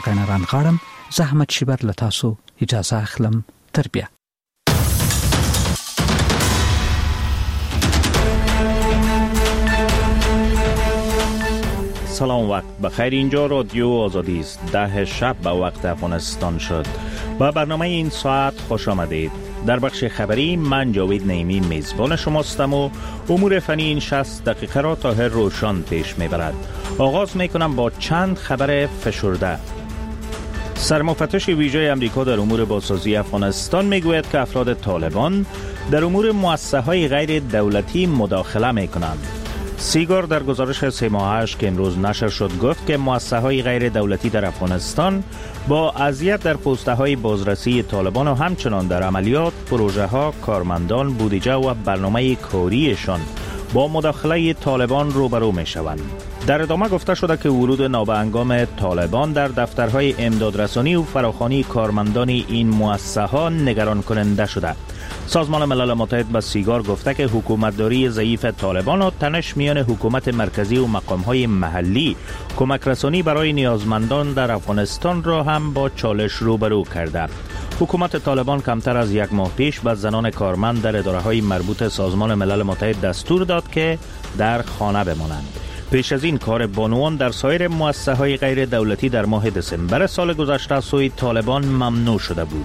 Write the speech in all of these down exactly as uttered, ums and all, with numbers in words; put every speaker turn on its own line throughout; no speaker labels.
قین رانغاړم. زحمت شیبر لتاسو اجازه اخلم. تر بیا.
سلام، وقت بخیر. اینجا رادیو آزادی است. ده شب به وقت افغانستان شد. با برنامه این ساعت خوش آمدید. در بخش خبری من جاوید نعیمی میزبان شماستم و امور فنی این شصت دقیقه را تا هر روشان پیش میبرد. آغاز میکنم با چند خبر فشرده. سرمفتش ویژه امریکا در امور بازسازی افغانستان میگوید که افراد طالبان در امور مؤسسه‌های غیر دولتی مداخله میکنند. سیگار در گزارش سه ماهش که امروز نشر شد گفت که مؤسسه‌های غیر دولتی در افغانستان با اذیت در پست‌های بازرسی طالبان و همچنان در عملیات، پروژه‌ها، کارمندان، بودجه و برنامه کاریشان با مداخله طالبان روبرو می‌شوند. در ادامه گفته شده که ورود نابهنگام طالبان در دفترهای امدادرسانی و فراخوانی کارمندان این مؤسسه‌ها نگران کننده شده. سازمان ملل متحد به سیگار گفته که حکومتداری ضعیف طالبان و تنش میان حکومت مرکزی و مقام‌های محلی کمک رسانی برای نیازمندان در افغانستان را هم با چالش روبرو کرده. حکومت طالبان کمتر از یک ماه پیش به زنان کارمند در اداره‌های مربوط سازمان ملل متحد دستور داد که در خانه بمانند. پیش از این کار بانوان در سایر مؤسسه‌های غیر دولتی در ماه دسامبر سال گذشته از سوی طالبان ممنوع شده بود.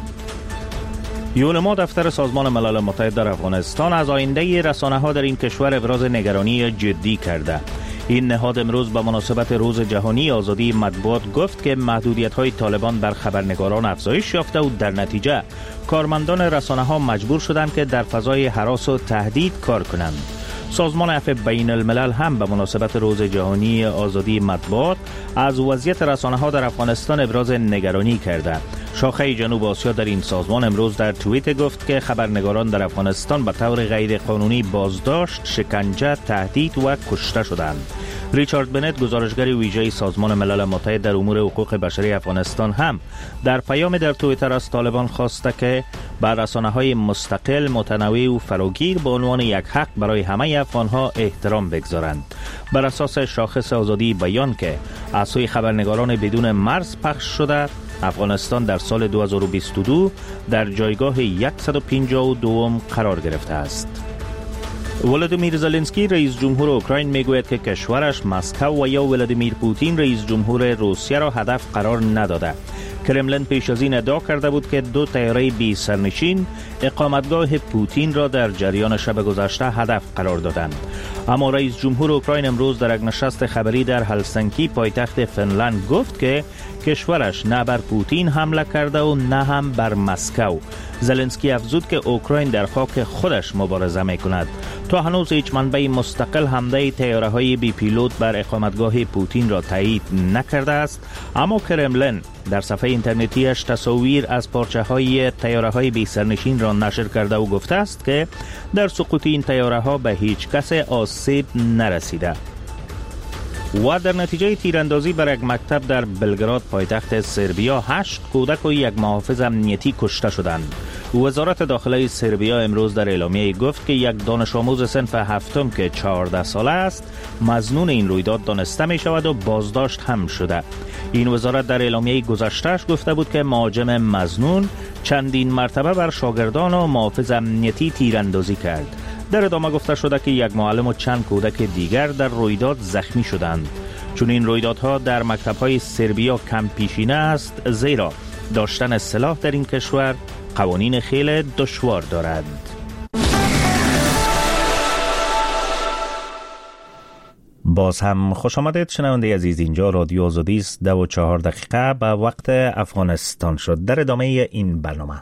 یونما دفتر سازمان ملل متحد در افغانستان از آینده رسانه‌ها در این کشور ابراز نگرانی جدی کرده. این نهاد امروز به مناسبت روز جهانی آزادی مطبوعات گفت که محدودیت‌های طالبان بر خبرنگاران افزایش یافته و در نتیجه کارمندان رسانه‌ها مجبور شدند که در فضای هراس و تهدید کار کنند. سازمان عفو بین الملل هم به مناسبت روز جهانی آزادی مطبوعات از وضعیت رسانه‌ها در افغانستان ابراز نگرانی کرده. شاخه جنوب آسیا در این سازمان امروز در توییت گفت که خبرنگاران در افغانستان به طور غیر قانونی بازداشت، شکنجه، تهدید و کشته شدند. ریچارد بنت گزارشگر ویژه سازمان ملل متحد در امور حقوق بشری افغانستان هم در پیام در توییتر از طالبان خواسته که بر رسانه‌های مستقل، متنوع و فراگیر به عنوان یک حق برای همه افغان‌ها احترام بگذارند. بر اساس شاخص آزادی بیان که از سوی خبرنگاران بدون مرز پخش شده، افغانستان در سال دو هزار و بیست و دو در جایگاه صد و پنجاه و دو قرار گرفته است. ولادیمیر زلنسکی رئیس جمهور اوکراین میگوید که کشورش مسکو و یا ولادیمیر پوتین رئیس جمهور روسیه را هدف قرار نداده. کرملین پیش از این ادعا کرده بود که دو طیاره بی سرنشین اقامتگاه پوتین را در جریان شب گذشته هدف قرار دادند. اما رئیس جمهور اوکراین امروز در یک نشست خبری در هلسینکی پایتخت فنلند گفت که کشورش نه بر پوتین حمله کرده و نه هم بر مسکو. زلنسکی افزود که اوکراین در خاک خودش مبارزه میکند. تا هنوز هیچ منبع مستقل حمله طیاره‌های بی پیلوت بر اقامتگاه پوتین را تایید نکرده است، اما کرملین در صفحه اینترنتیش تصاویر از پارچه‌های طیاره‌های بی سرنشین را نشر کرده و گفته است که در سقوط این طیاره‌ها به هیچ کس آسیب نرسیده. و در نتیجه تیراندازی بر یک مکتب در بلگراد پایتخت سربیا هشت کودک و یک محافظ امنیتی کشته شدند. وزارت داخله سربیا امروز در اعلامیه گفت که یک دانش آموز صنف هفتم که چهارده ساله است مظنون این رویداد دانسته می شود و بازداشت هم شده. این وزارت در اعلامیه گذشته‌اش گفته بود که مهاجم مظنون چندین مرتبه بر شاگردان و محافظ امنیتی تیراندازی کرد. در ادامه گفته شده که یک معلم و چند کودک دیگر در رویداد زخمی شدند. چون این رویدادها در مکتب‌های سربیا کم پیشینه است، زیرا داشتن سلاح در این کشور قوانین خیلی دشوار دارد. باز هم خوش آمدید شنونده عزیز. اینجا رادیو آزادی است. دو و چهار دقیقه به وقت افغانستان شد. در ادامه این برنامه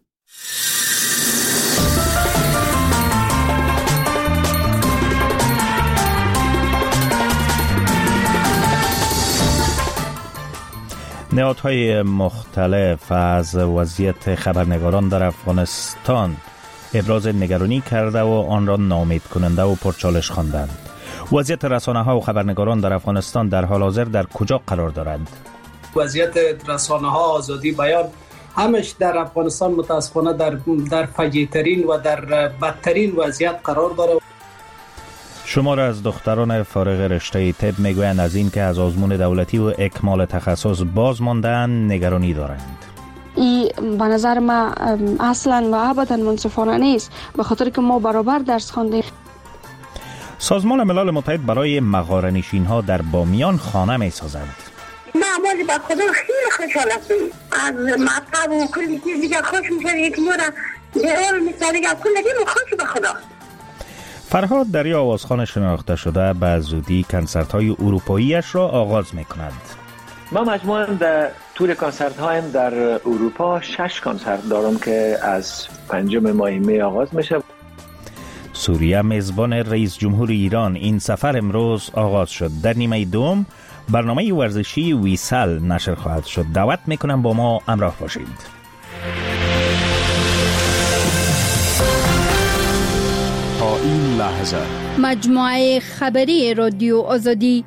نهادهای مختلف از وضعیت خبرنگاران در افغانستان ابراز نگرانی کرده و آن را ناامید کننده و پرچالش خواندند. وضعیت رسانه‌ها و خبرنگاران در افغانستان در حال حاضر در کجا قرار دارند؟
وضعیت رسانه‌ها، آزادی بیان همش در افغانستان متاسفانه در در فجیع‌ترین و در بدترین وضعیت قرار داره.
شمار از دختران فارغ رشته طب میگویند از این که از آزمون دولتی و اکمال تخصص باز ماندن نگرانی دارند.
این به نظر ما اصلا و ابدا منصفانه نیست، به خاطر که ما برابر درس خواندیم.
سازمان ملل متحد برای مغاره‌نشین ها در بامیان خانه می سازد.
ما ولی با خدا خیلی خوشحال هستیم. از مطلب و کلی چیز دیگه خوش میشه، یک نورا دیار میشه دیگه کل دیگه خوش به خدا.
فرهاد دریا آوازخوان شناخته شده به زودی کنسرت های اروپاییش را آغاز می کند.
ما مجموعاً در تور کنسرت هایم در اروپا شش کنسرت دارم که از پنجم ماه می آغاز میشه.
سوریه میزبان رئیس جمهور ایران، این سفر امروز آغاز شد. در نیمه دوم برنامه ورزشی ویسال نشر خواهد شد. دعوت میکنم با ما همراه باشید.
تا این لحظه
مجموعه خبری رادیو آزادی.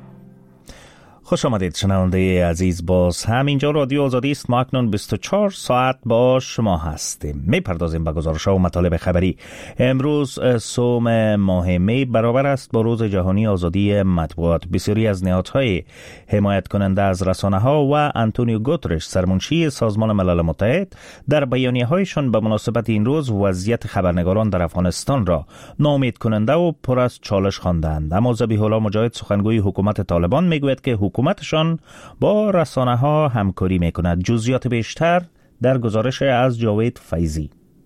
خوش آمدید شنونده عزیز، باز هم اینجا رادیو آزادی است. ما اکنون بیست و چهار ساعت با شما هستیم. می پردازیم به گزارش‌ها و مطالب خبری. امروز سوم ماه می برابر است با روز جهانی آزادی مطبوعات. بسیاری از نهادهای حمایت کننده از رسانه‌ها و آنتونیو گوترش سرمنشی سازمان ملل متحد در بیانیه‌هایشان به مناسبت این روز وضعیت خبرنگاران در افغانستان را ناامید کننده و پر از چالش خواندند. اما ذبیح الله مجاهد سخنگوی حکومت طالبان میگوید که حکومتشان با رسانه ها همکاری میکند. جزئیات بیشتر در گزارش از جاوید فیضی.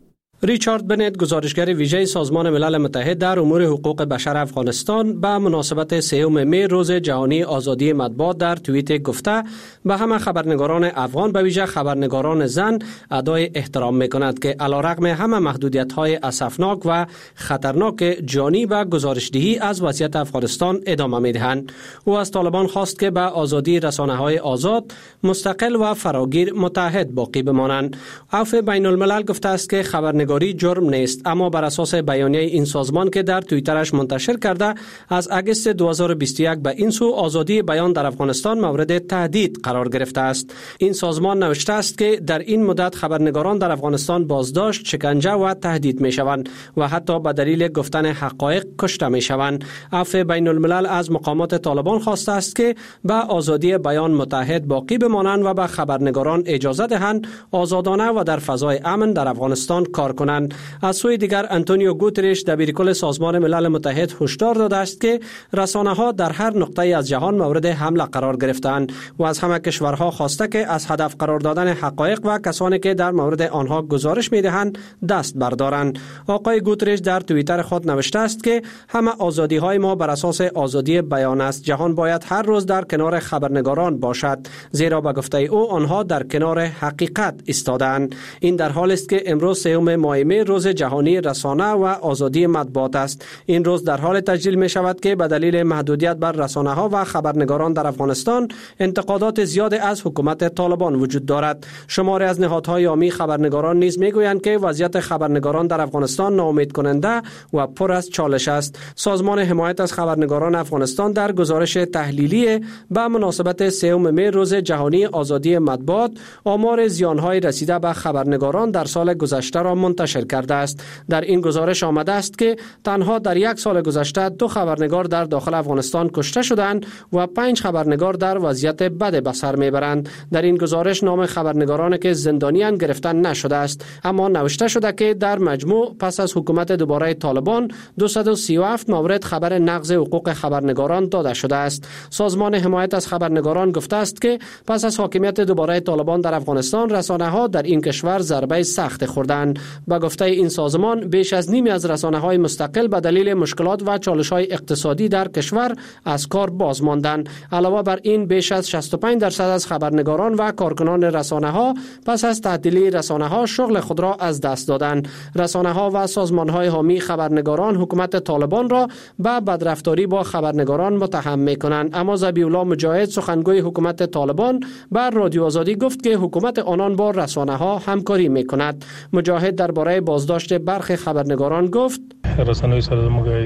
ریچارد بنت، گزارشگر ویژه سازمان ملل متحد در امور حقوق بشر افغانستان، به مناسبت سوم می روز جهانی آزادی مطبوعات در توییت گفته به همه خبرنگاران افغان، به ویژه خبرنگاران زن، ادای احترام میکند که علیرغم همه محدودیت‌های اسفناک و خطرناک جانی و گزارشدهی از وضعیت افغانستان ادامه میدهند. او از طالبان خواست که به آزادی رسانه‌های آزاد، مستقل و فراگیر متحد باقی بمانند. عفو بین الملل گفته است که خبرنگاری جرم نیست، اما بر اساس بیانیه این سازمان که در توییترش منتشر کرده، از اگست دو هزار و بیست و یک به این سو آزادی بیان در افغانستان مورد تهدید قرار گرفته است. این سازمان نوشته است که در این مدت خبرنگاران در افغانستان بازداشت، شکنجه و تهدید می شوند و حتی به دلیل گفتن حقایق کشته می شوند. عفو بین الملل از مقامات طالبان خواسته است که به آزادی بیان متحد باقی بمانند و به خبرنگاران اجازه دهند آزادانه و در فضای امن در افغانستان کار کنند. از سوی دیگر آنتونیو گوترش دبیرکل سازمان ملل متحد هشدار داده است که رسانه‌ها در هر نقطه از جهان مورد حمله قرار گرفتند و از همه کشورها خواسته که از هدف قرار دادن حقایق و کسانی که در مورد آنها گزارش می‌دهند دست بردارند. آقای گوترش در توییتر خود نوشته است که همه آزادی‌های ما بر اساس آزادی بیان است. جهان باید هر روز در کنار خبرنگاران باشد، زیرا به گفته او آنها در کنار حقیقت ایستادند. این در حالی است که امروز سوم ماه می روز جهانی رسانه و آزادی مطبوعات است. این روز در حال تجلیل می شود که به دلیل محدودیت بر رسانه ها و خبرنگاران در افغانستان انتقادات زیاد از حکومت طالبان وجود دارد. شماری از نهادهای عامی خبرنگاران نیز می گویند که وضعیت خبرنگاران در افغانستان ناامید کننده و پر از چالش است. سازمان حمایت از خبرنگاران افغانستان در گزارش تحلیلی به مناسبت سوم می روز جهانی آزادی مطبوعات آمار زیانهای رسیده به خبرنگاران در سال گذشته را منتشر کرده است. در این گزارش آمده است که تنها در یک سال گذشته دو خبرنگار در داخل افغانستان کشته شدند و پنج خبرنگار در وضعیت بد به سر میبرند. در این گزارش نام خبرنگارانی که زندانیان گرفتن نشده است، اما نوشته شده که در مجموع پس از حکومت دوباره طالبان دویست و سی و هفت مورد خبر نقض حقوق خبرنگاران داده شده است. سازمان حمایت از خبرنگاران گفته است که پس از حاکمیت دوباره طالبان در افغانستان رسانه‌ها در این کشور ضربه سخت خوردند. با گفته این سازمان بیش از نیمی از رسانه‌های مستقل به دلیل مشکلات و چالش‌های اقتصادی در کشور از کار باز ماندند. علاوه بر این بیش از شصت و پنج درصد از خبرنگاران و کارکنان رسانه‌ها پس از تعطیلی رسانه‌ها شغل خود را از دست دادند. رسانه‌ها و سازمان‌های حامی خبرنگاران حکومت طالبان را به بدرفتاری با خبرنگاران متهم می‌کنند، اما ذبیح الله مجاهد سخنگوی حکومت طالبان بر رادیو آزادی گفت که حکومت آنان با رسانه‌ها همکاری می‌کند. مجاهد درباره بازداشت برخی خبرنگاران گفت:
رسانه‌های سرد مگای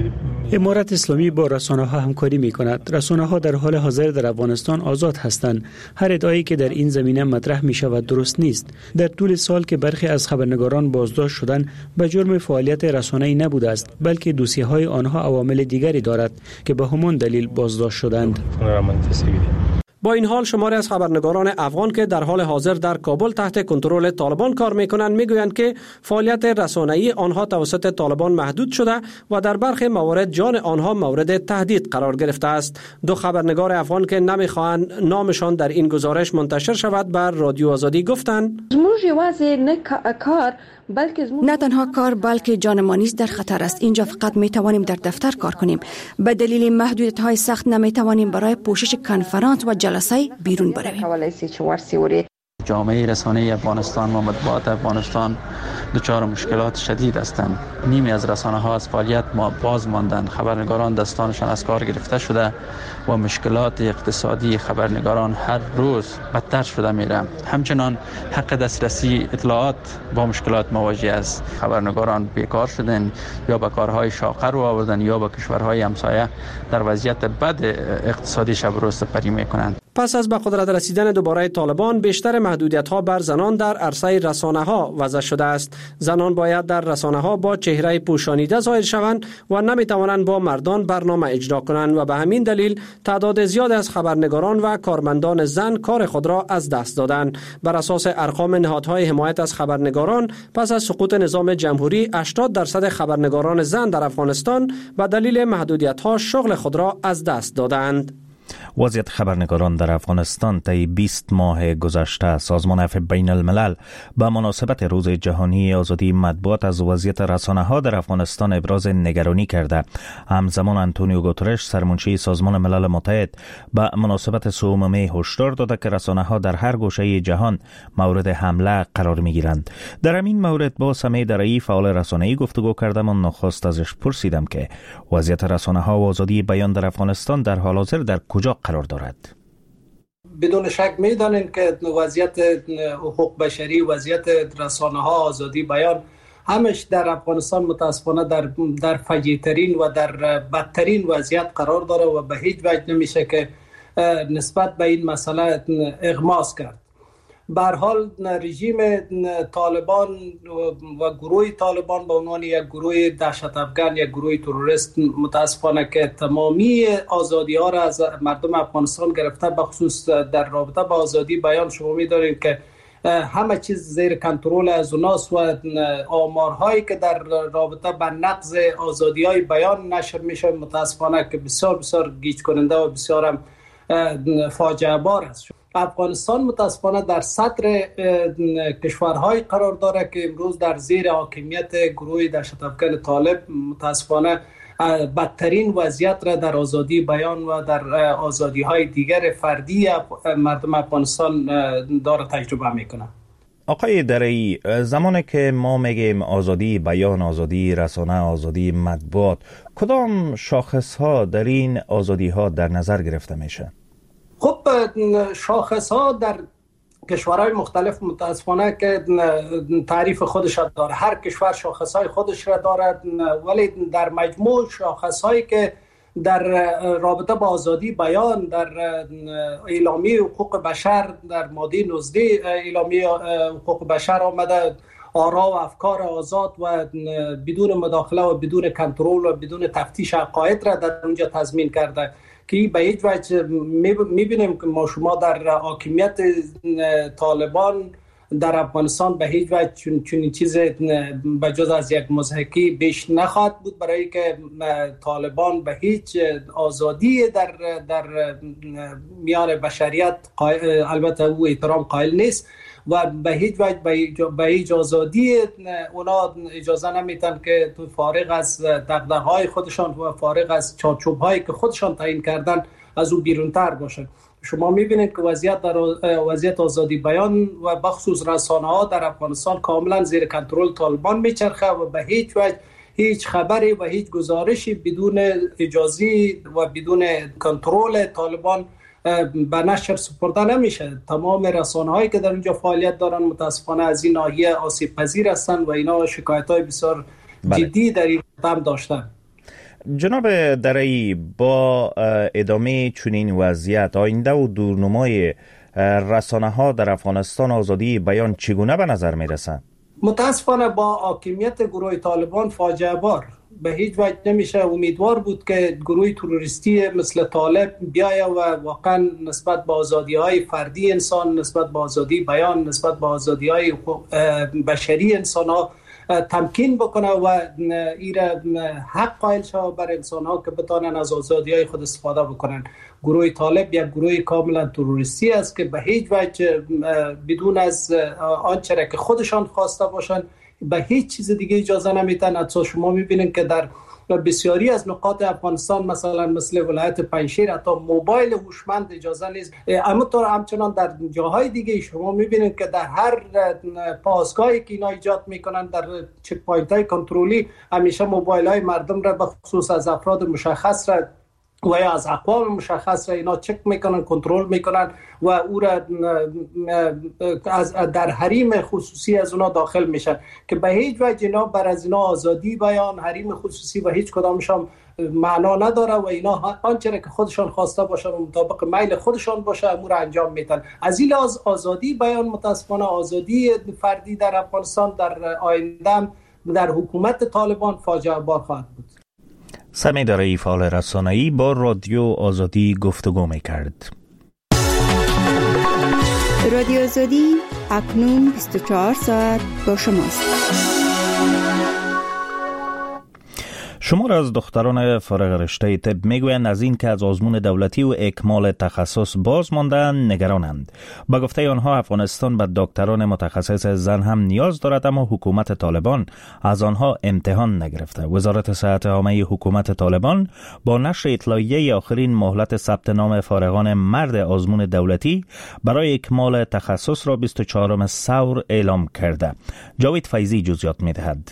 امارت اسلامی با رسانه‌ها همکاری می‌کند. رسانه‌ها در حال حاضر در افغانستان آزاد هستند. هر ادعایی که در این زمینه مطرح می‌شود درست نیست. در طول سال که برخی از خبرنگاران بازداشت شدند به جرم فعالیت رسانه‌ای نبوده است، بلکه دوسیه‌های آنها عوامل دیگری دارد که به همان دلیل بازداشت شدند.
با این حال شماری از خبرنگاران افغان که در حال حاضر در کابل تحت کنترل طالبان کار میکنند میگویند که فعالیت رسانه‌ای آنها توسط طالبان محدود شده و در برخی موارد جان آنها مورد تهدید قرار گرفته است. دو خبرنگار افغان که نمیخواهند نامشان در این گزارش منتشر شود بر رادیو آزادی گفتند
نه تنها کار بلکه جان ما نیز در خطر است. اینجا فقط می توانیم در دفتر کار کنیم. به دلیل محدودیت های سخت نمی توانیم برای پوشش کنفرانس و جلسه بیرون برویم.
جامعه رسانه‌ای افغانستان و مطبوعات افغانستان دچار مشکلات شدید هستند. نیمی از رسانه‌ها از فعالیت باز ماندند. خبرنگاران دستانشان از کار گرفته شده و مشکلات اقتصادی خبرنگاران هر روز بدتر شده میره. همچنان حق دسترسی اطلاعات با مشکلات مواجه است. خبرنگاران بیکار شدند یا به کارهای شاقه رو آوردن یا به کشورهای همسایه در وضعیت بد اقتصادی شب و روز سپری میکنند.
پس از به قدرت رسیدن دوباره طالبان بیشتر محدودیت‌ها بر زنان در عرصه رسانه‌ها وضع شده است. زنان باید در رسانه‌ها با چهره پوشانیده ظاهر شوند و نمی‌توانند با مردان برنامه اجرا کنند و به همین دلیل تعداد زیاد از خبرنگاران و کارمندان زن کار خود را از دست دادند. بر اساس ارقام نهادهای حمایت از خبرنگاران پس از سقوط نظام جمهوری هشتاد درصد خبرنگاران زن در افغانستان به دلیل محدودیت‌ها شغل خود را از دست دادند.
وضعیت خبرنگاران در افغانستان طی بیست ماه گذشته سازمان عفو بین الملل به مناسبت روز جهانی آزادی مطبوعات از وضعیت رسانه‌ها در افغانستان ابراز نگرانی کرده. همزمان آنتونیو گوترش سرمنشی سازمان ملل متحد به مناسبت سوم می هشدار داده که رسانه‌ها در هر گوشه جهان مورد حمله قرار می‌گیرند. در همین مورد با سمیع درایی فعال رسانه‌ای گفتگو کردم و نخست ازش پرسیدم که وضعیت رسانه‌ها و آزادی بیان در افغانستان در حال حاضر در کجا قرار دارد؟
بدون شک می‌دانیم که وضعیت حقوق بشری، وضعیت رسانه‌ها، آزادی بیان همش در افغانستان متاسفانه در در فجیع‌ترین و در بدترین وضعیت قرار داره و به هیچ وجه نمیشه که نسبت به این مسئله اغماس کرد. به هر حال رژیم طالبان و گروه طالبان به عنوان یک گروه دهشت افکن، یک گروه تروریست، متاسفانه که تمامی آزادی ها را از مردم افغانستان گرفته، به خصوص در رابطه با آزادی بیان شما می‌دانید که همه چیز زیر کنترل از اوناست و آمارهایی که در رابطه با نقض آزادی های بیان نشر میشه متاسفانه که بسیار بسیار گیج کننده و بسیار هم فاجعه بار است. افغانستان متاسفانه در صدر کشورهای قرار داره که امروز در زیر حاکمیت گروه دهشت افکن طالب متاسفانه بدترین وضعیت را در آزادی بیان و در آزادی های دیگر فردی مردم افغانستان داره تجربه میکنه.
آقای درایی، زمانی که ما میگیم آزادی بیان، آزادی رسانه، آزادی مطبوعات، کدام شاخص ها در این آزادی ها در نظر گرفته میشه؟
خب شاخص ها در کشورهای مختلف متاسفانه که تعریف خودش داره. هر کشور شاخص های خودش را دارد، ولی در مجموع شاخص هایی که در رابطه با آزادی بیان در اعلامیه حقوق بشر در ماده نوزده اعلامیه حقوق بشر آمده، آرا و افکار آزاد و بدون مداخله و بدون کنترل و بدون تفتیش عقاید را در اونجا تضمین کرده که به هیچ وجه میبینیم که ما شما در حاکمیت طالبان در افغانستان به هیچ وجه چون چون چیز به جز از یک مضحکی بیش نخواهد بود، برای که طالبان به هیچ آزادی در در میان بشریت البته او احترام قائل نیست و به هیچ وجه به هیچ آزادی اونا اجازه نمیتن که تو فارغ از دغدغه‌های خودشان و فارغ از چارچوب‌هایی که خودشان تعیین کردن از او بیرونتر باشه. شما میبینید که وضعیت در وضعیت آزادی بیان و بخصوص رسانه‌ها در افغانستان کاملا زیر کنترل طالبان میچرخه و به هیچ وجه هیچ خبری و هیچ گزارشی بدون اجازه و بدون کنترل طالبان به نشر سپرده نمیشه. تمام رسانه‌هایی که در اینجا فعالیت دارن متاسفانه از این ناحیه آسیب پذیر هستند و اینا شکایت‌های بسیار جدی در این هم داشتن.
جناب درایی، با ادامه چنین وضعیت آینده و دورنمای رسانه ها در افغانستان آزادی بیان چگونه به نظر می رسند؟
متاسفانه با حاکمیت گروه طالبان فاجعه بار به هیچ وجه نمیشه امیدوار بود که گروه تروریستی مثل طالب بیایه و واقعا نسبت به آزادی های فردی انسان، نسبت به آزادی بیان، نسبت به آزادی های بشری انسان ها تمکین بکنه و ایره حق قائل شود بر انسان ها که بتانن از آزادی های خود استفاده بکنن. گروه طالب یک گروه کاملا تروریستی است که به هیچ وجه بدون از آنچه که خودشان خواسته باشن به هیچ چیز دیگه اجازه نمیتن. حتی شما میبینید که در بسیاری از نقاط افغانستان مثلا مثل ولایت پنجشیر حتی موبایل هوشمند اجازه نیست. اما طور همچنان در جاهای دیگه شما میبینید که در هر پاسگاهی که اینا ایجاد میکنن در چک پوینت های کنترلی همیشه موبایل های مردم را به خصوص از افراد مشخص را و یا از اقوام مشخص را اینا چک میکنن، کنترل میکنن و او را از در حریم خصوصی از اونا داخل میشن که به هیچ وجه اینا بر از اینا آزادی بیان، حریم خصوصی و هیچ کدامشان معنا نداره و اینا آنچه که خودشان خواسته باشن و مطابق میل خودشان باشه امور انجام میدن. از این لحاظ آزادی بیان متاسفانه آزادی فردی در افغانستان در آینده در حکومت طالبان فاجعه بار خواهد بود.
سمی درایی، فعال رسانه‌ای، با رادیو آزادی گفتگو می‌کرد.
رادیو آزادی اکنون بیست و چهار ساعت با شماست.
شمار از دختران فارغ رشته طب میگویند از این که از آزمون دولتی و اکمال تخصص باز ماندن نگرانند. با گفته آنها افغانستان به دکتران متخصص زن هم نیاز دارد، اما حکومت طالبان از آنها امتحان نگرفته. وزارت صحت عامه حکومت طالبان با نشر اطلاعیه آخرین مهلت ثبت نام فارغان مرد آزمون دولتی برای اکمال تخصص را بیست و چهارم ثور اعلام کرده. جاوید فیضی جزئیات می‌دهد.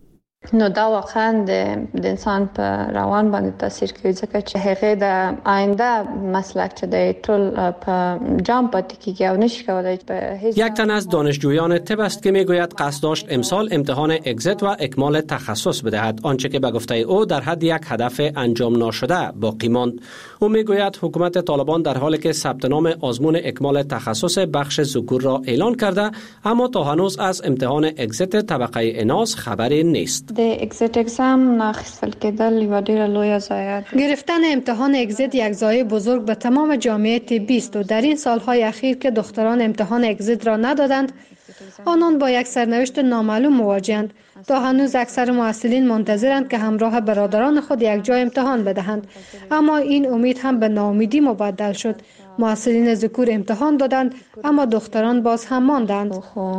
نو دا واقعا د انسان په روان باندې تاثیر کوي ځکه چې هغه د آینده مسلک چې د ټول په جام پاتې کیږي او نشي کولای به هیڅ.
یک تن از دانشجویان طب است که میگوید قصد داشت امسال امتحان اگزیت و اکمال تخصص بدهد، آنچه که به گفته او در حد یک هدف انجام ناشده باقی ماند. او میگوید حکومت طالبان در حالی که ثبت نام آزمون اکمال تخصص بخش ذکور را اعلان کرده، اما تا هنوز از امتحان اگزیت طبقه اناث خبری نیست.
د اگزیت اگزام ناخیستل کېدل یو ډیره لویه ضایعه.
گرفتن امتحان اگزیت یک ضایعه بزرگ به تمام جامعه طبی است و در این سالهای اخیر که دختران امتحان اگزیت را ندادند، آنان با یک سرنوشت نامعلوم مواجهند. تا هنوز اکثر محصلین منتظرند که همراه برادران خود یک جای امتحان بدهند، اما این امید هم به ناامیدی مبدل شد. محصلین ذکور امتحان دادند اما دختران باز هم ماندند.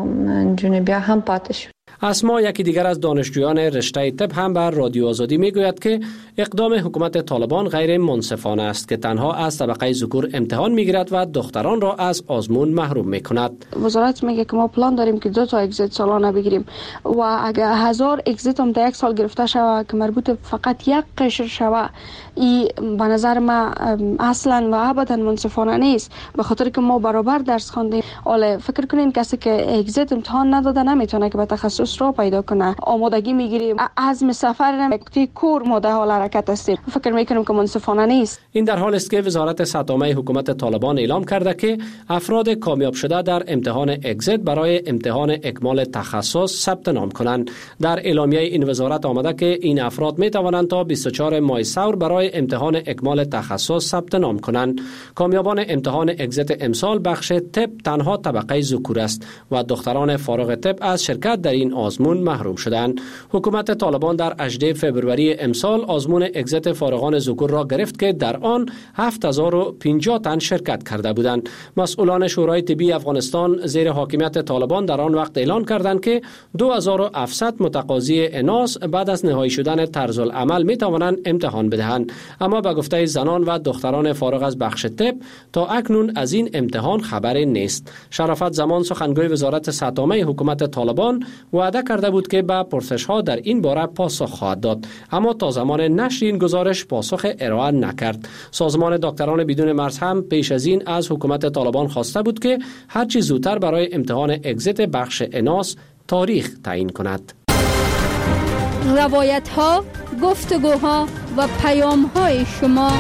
جون بیا هم پاتې شد.
اسما یکی دیگر از دانشجویان رشته طب هم بر رادیو آزادی میگوید که اقدام حکومت طالبان غیر منصفانه است که تنها از طبقه ذکور امتحان میگیرد و دختران را از آزمون محروم میکند.
وزارت میگه که ما پلان داریم که دو تا اگزیت سالانه بگیریم و اگر هزار اگزیت هم در یک سال گرفته شود که مربوط فقط یک قشر شود، این به نظر ما اصلا و ابدا منصفانه نیست، به خاطر که ما برابر درس خواندیم. حالا فکر کنین کسی که اگزیت امتحان نداده نمیتونه که به تخصص را پیدا کنه. آمادگی میگیریم، عزم سفر نمیکنیم، کور ما در حال حرکت هستیم. فکر میکنم که منصفانه نیست.
این در حالی است که وزارت صحت عامه حکومت طالبان اعلام کرده که افراد کامیاب شده در امتحان اگزیت برای امتحان اکمال تخصص ثبت نام کنند. در اعلامیه این وزارت آمده که این افراد می توانند تا بیست و چهارم ماه ثور برای امتحان اکمال تخصص ثبت نام کنند. کامیابان امتحان اگزیت امسال بخش طب تنها طبقه ذکور است و دختران فارغ طب از شرکت در این آزمون محروم شدند. حکومت طالبان در هجدهم فوریه امسال آزمون اگزیت فارغان ذکور را گرفت که در آن هفت هزار و پنجاه تن شرکت کرده بودند. مسئولان شورای طبی افغانستان زیر حاکمیت طالبان در آن وقت اعلان کردند که دو هزار و هفتصد متقاضی اناث بعد از نهایی شدن طرز العمل می توانند امتحان بدهند، اما به گفته زنان و دختران فارغ از بخش طب تا اکنون از این امتحان خبری نیست. شرافت زمان سخنگوی وزارت صحت عامه حکومت طالبان وعده کرده بود که به پرسش‌ها در این باره پاسخ خواهد داد، اما تا زمان نشر این گزارش پاسخ ارائه نکرد. سازمان دکتران بدون مرز هم پیش از این از حکومت طالبان خواسته بود که هر چه زودتر برای امتحان اگزیت بخش اناث تاریخ تعیین کند.
روایت‌ها، گفتگوها و پیام های شما.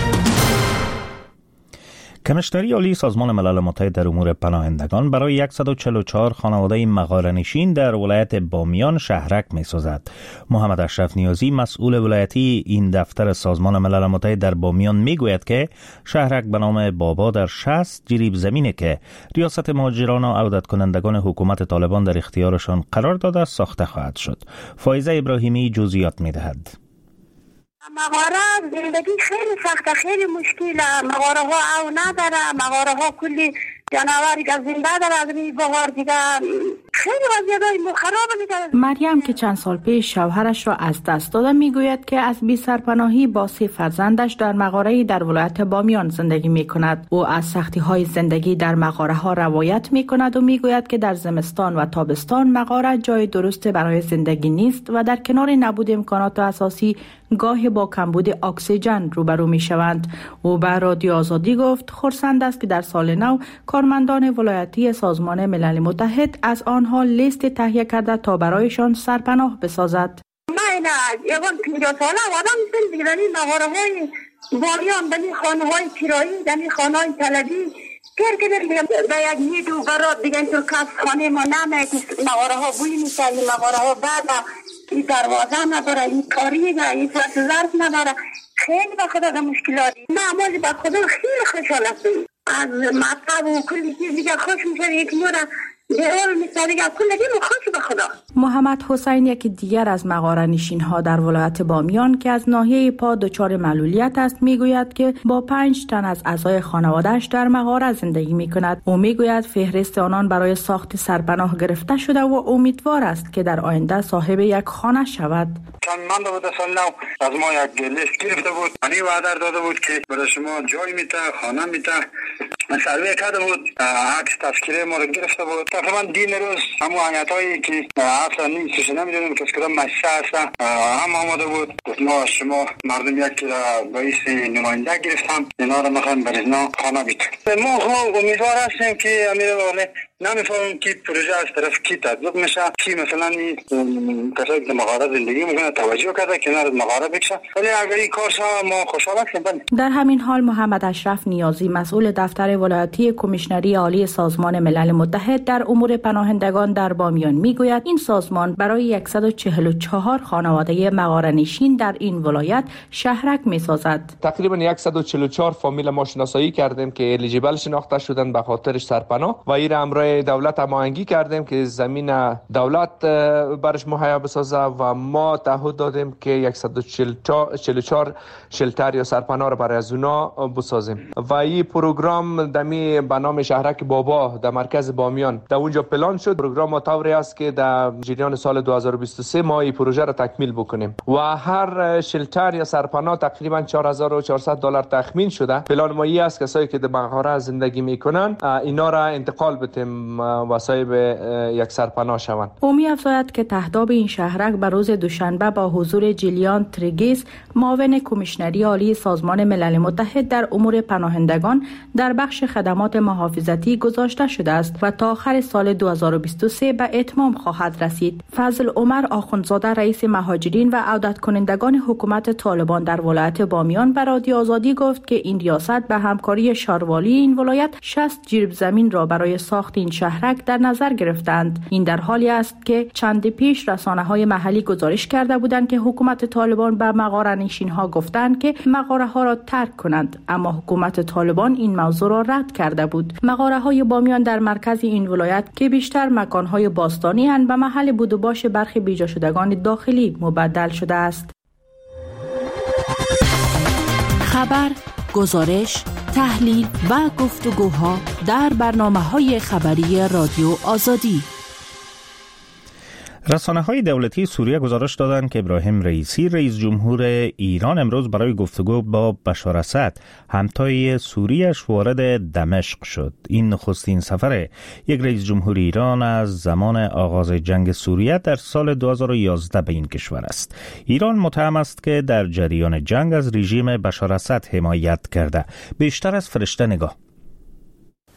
کمیشنری عالی سازمان ملل متحد در امور پناهندگان برای صد و چهل و چهار خانواده مغاره‌نشین در ولایت بامیان شهرک می‌سازد. محمد اشرف نیازی مسئول ولایتی این دفتر سازمان ملل متحد در بامیان میگوید که شهرک به نام بابا در شصت جریب زمینی که ریاست مهاجران و عودت کنندگان حکومت طالبان در اختیارشان قرار داده ساخته خواهد شد. فایزه ابراهیمی جزئیات می‌دهد.
مغاره زندگی خیلی سخته، خیلی مشکله. مغاره ها او نداره، مغاره ها کلی جانوری که زنده داره از روی بهار دیگه خیلی وضعیت خراب میشه.
مریم که چند سال پیش شوهرش را از دست داده میگوید که از بی سرپناهی با سه فرزندش در مغاره‌ای در ولایت بامیان زندگی میکند. او از سختی های زندگی در مغاره ها روایت میکند و میگوید که در زمستان و تابستان مغاره جای درست برای زندگی نیست و در کنار نبود امکانات اساسی گاهی با کمبود اکسیژن روبرو میشوند. او به رادیو آزادی گفت خرسند است که در سال نو کارمندان ولایتی سازمان ملل متحد از آنها لیست تهیه کرده تا برایشان سرپناه بسازد.
من یکان پنجاه ساله آدم زندگی در این مغاره های بامیان، در این خانه های کرایی، در این خانه های طلبی کر که در به یک نیدو برات دیگه اینطور کس خانه ما نمه که مغاره ها بوی میشه، این مغاره ها بعد این دروازه نداره، این کاریگه، این فرس ظرف نداره. خیلی به خدا در مشکلاتی. معمولی به خدا خیلی خوشحال هستیم. از مطلب و کلی چیز دیگه خوش میشه. یک نوره دیرول میشه دیگه کلی دیگه خوش به خدا.
محمد حسین یکی دیگر از مغاره نشین ها در ولایت بامیان که از ناحیه پا دچار معلولیت است میگوید که با پنج تن از اعضای خانواده‌اش در مغاره زندگی میکند. او میگوید فهرست آنان برای ساخت سرپناه گرفته شده و امیدوار است که در آینده صاحب یک خانه شود.
چند من بود سال نو از ما یک لیست گرفته بود، منی وعده داده بود که برای شما جای میته، خانه میته. من سروی کرده بود، عکس تذکره ما رو گرفته بود. تقریبا دین روز همو حیاتایی که اصلا نیستش نمیدونیم که کدام مشته هستن هم آماده بود. گفت ما شما مردم یک رئیس نماینده گرفتم، اینا رو میخوایم بر اینا خانه بیت. ما خوب امیدوار هستیم که امیر واقعا نمیفهمم که پروژه از طرف کی تطبیق میشه، کی مثلا این کسایی که مغاره زندگی میکنه توجه کرده که کنار مغاره بکشه. ولی اگر این کار شد ما خوشحال هستیم.
در همین حال محمد اشرف نیازی مسئول دفتر ولایتی کمیشنری عالی سازمان ملل متحد در امور پناهندگان در بامیان میگوید این سازمان برای صد و چهل و چهار خانواده مغاره نشین در این ولایت شهرک میسازد.
تقریبا صد و چهل و چهار فامیل ما شناسایی کردیم که الیجیبل شناخته شدن به خاطر سرپناه و این امر دولت هماهنگی کردیم که زمین دولت برش مهیا بسازه و ما تعهد دادیم که صد و چهل و چهار شلتر یا سرپناه را برای از اونا بسازیم و این پروگرام دمی به نام شهرک بابا در مرکز بامیان در اونجا پلان شد. پروگرام طوری است که در جریان سال دو هزار و بیست و سه ما این پروژه را تکمیل بکنیم و هر شلتر یا سرپناه تقریبا چهار هزار و چهارصد دلار تخمین شده. پلان ما این است کسایی که در مغاره زندگی میکنن اینا را انتقال بدیم و صاحب یک سرپناه شوند.
او می‌افزاید که تهداب این شهرک به روز دوشنبه با حضور جیلیان تریگیس معاون کمیشنری عالی سازمان ملل متحد در امور پناهندگان در بخش خدمات محافظتی گذاشته شده است و تا آخر سال دو هزار و بیست و سه به اتمام خواهد رسید. فضل عمر آخوندزاده رئیس مهاجرین و عودت کنندگان حکومت طالبان در ولایت بامیان به رادیو آزادی گفت که این ریاست به همکاری شاروالی این ولایت شصت جریب زمین را برای ساخت این شهرک در نظر گرفتند. این در حالی است که چند پیش رسانه‌های محلی گزارش کرده بودند که حکومت طالبان به مغاره نشین‌ها گفتند که مغاره‌ها را ترک کنند، اما حکومت طالبان این موضوع را رد کرده بود. مغاره‌های بامیان در مرکز این ولایت که بیشتر مکان‌های باستانی اند به محل بود و باش برخی بیجا شدگان داخلی مبدل شده است.
خبر، گزارش، تحلیل و گفتگوها در برنامه‌های خبری رادیو آزادی.
رسانه‌های دولتی سوریه گزارش دادند که ابراهیم رئیسی رئیس جمهور ایران امروز برای گفتگو با بشار اسد همتای سوریه‌اش وارد دمشق شد. این نخستین سفر یک رئیس جمهور ایران از زمان آغاز جنگ سوریه در سال دو هزار و یازده به این کشور است. ایران متهم است که در جریان جنگ از رژیم بشار اسد حمایت کرده. بیشتر از فرشته نگاه.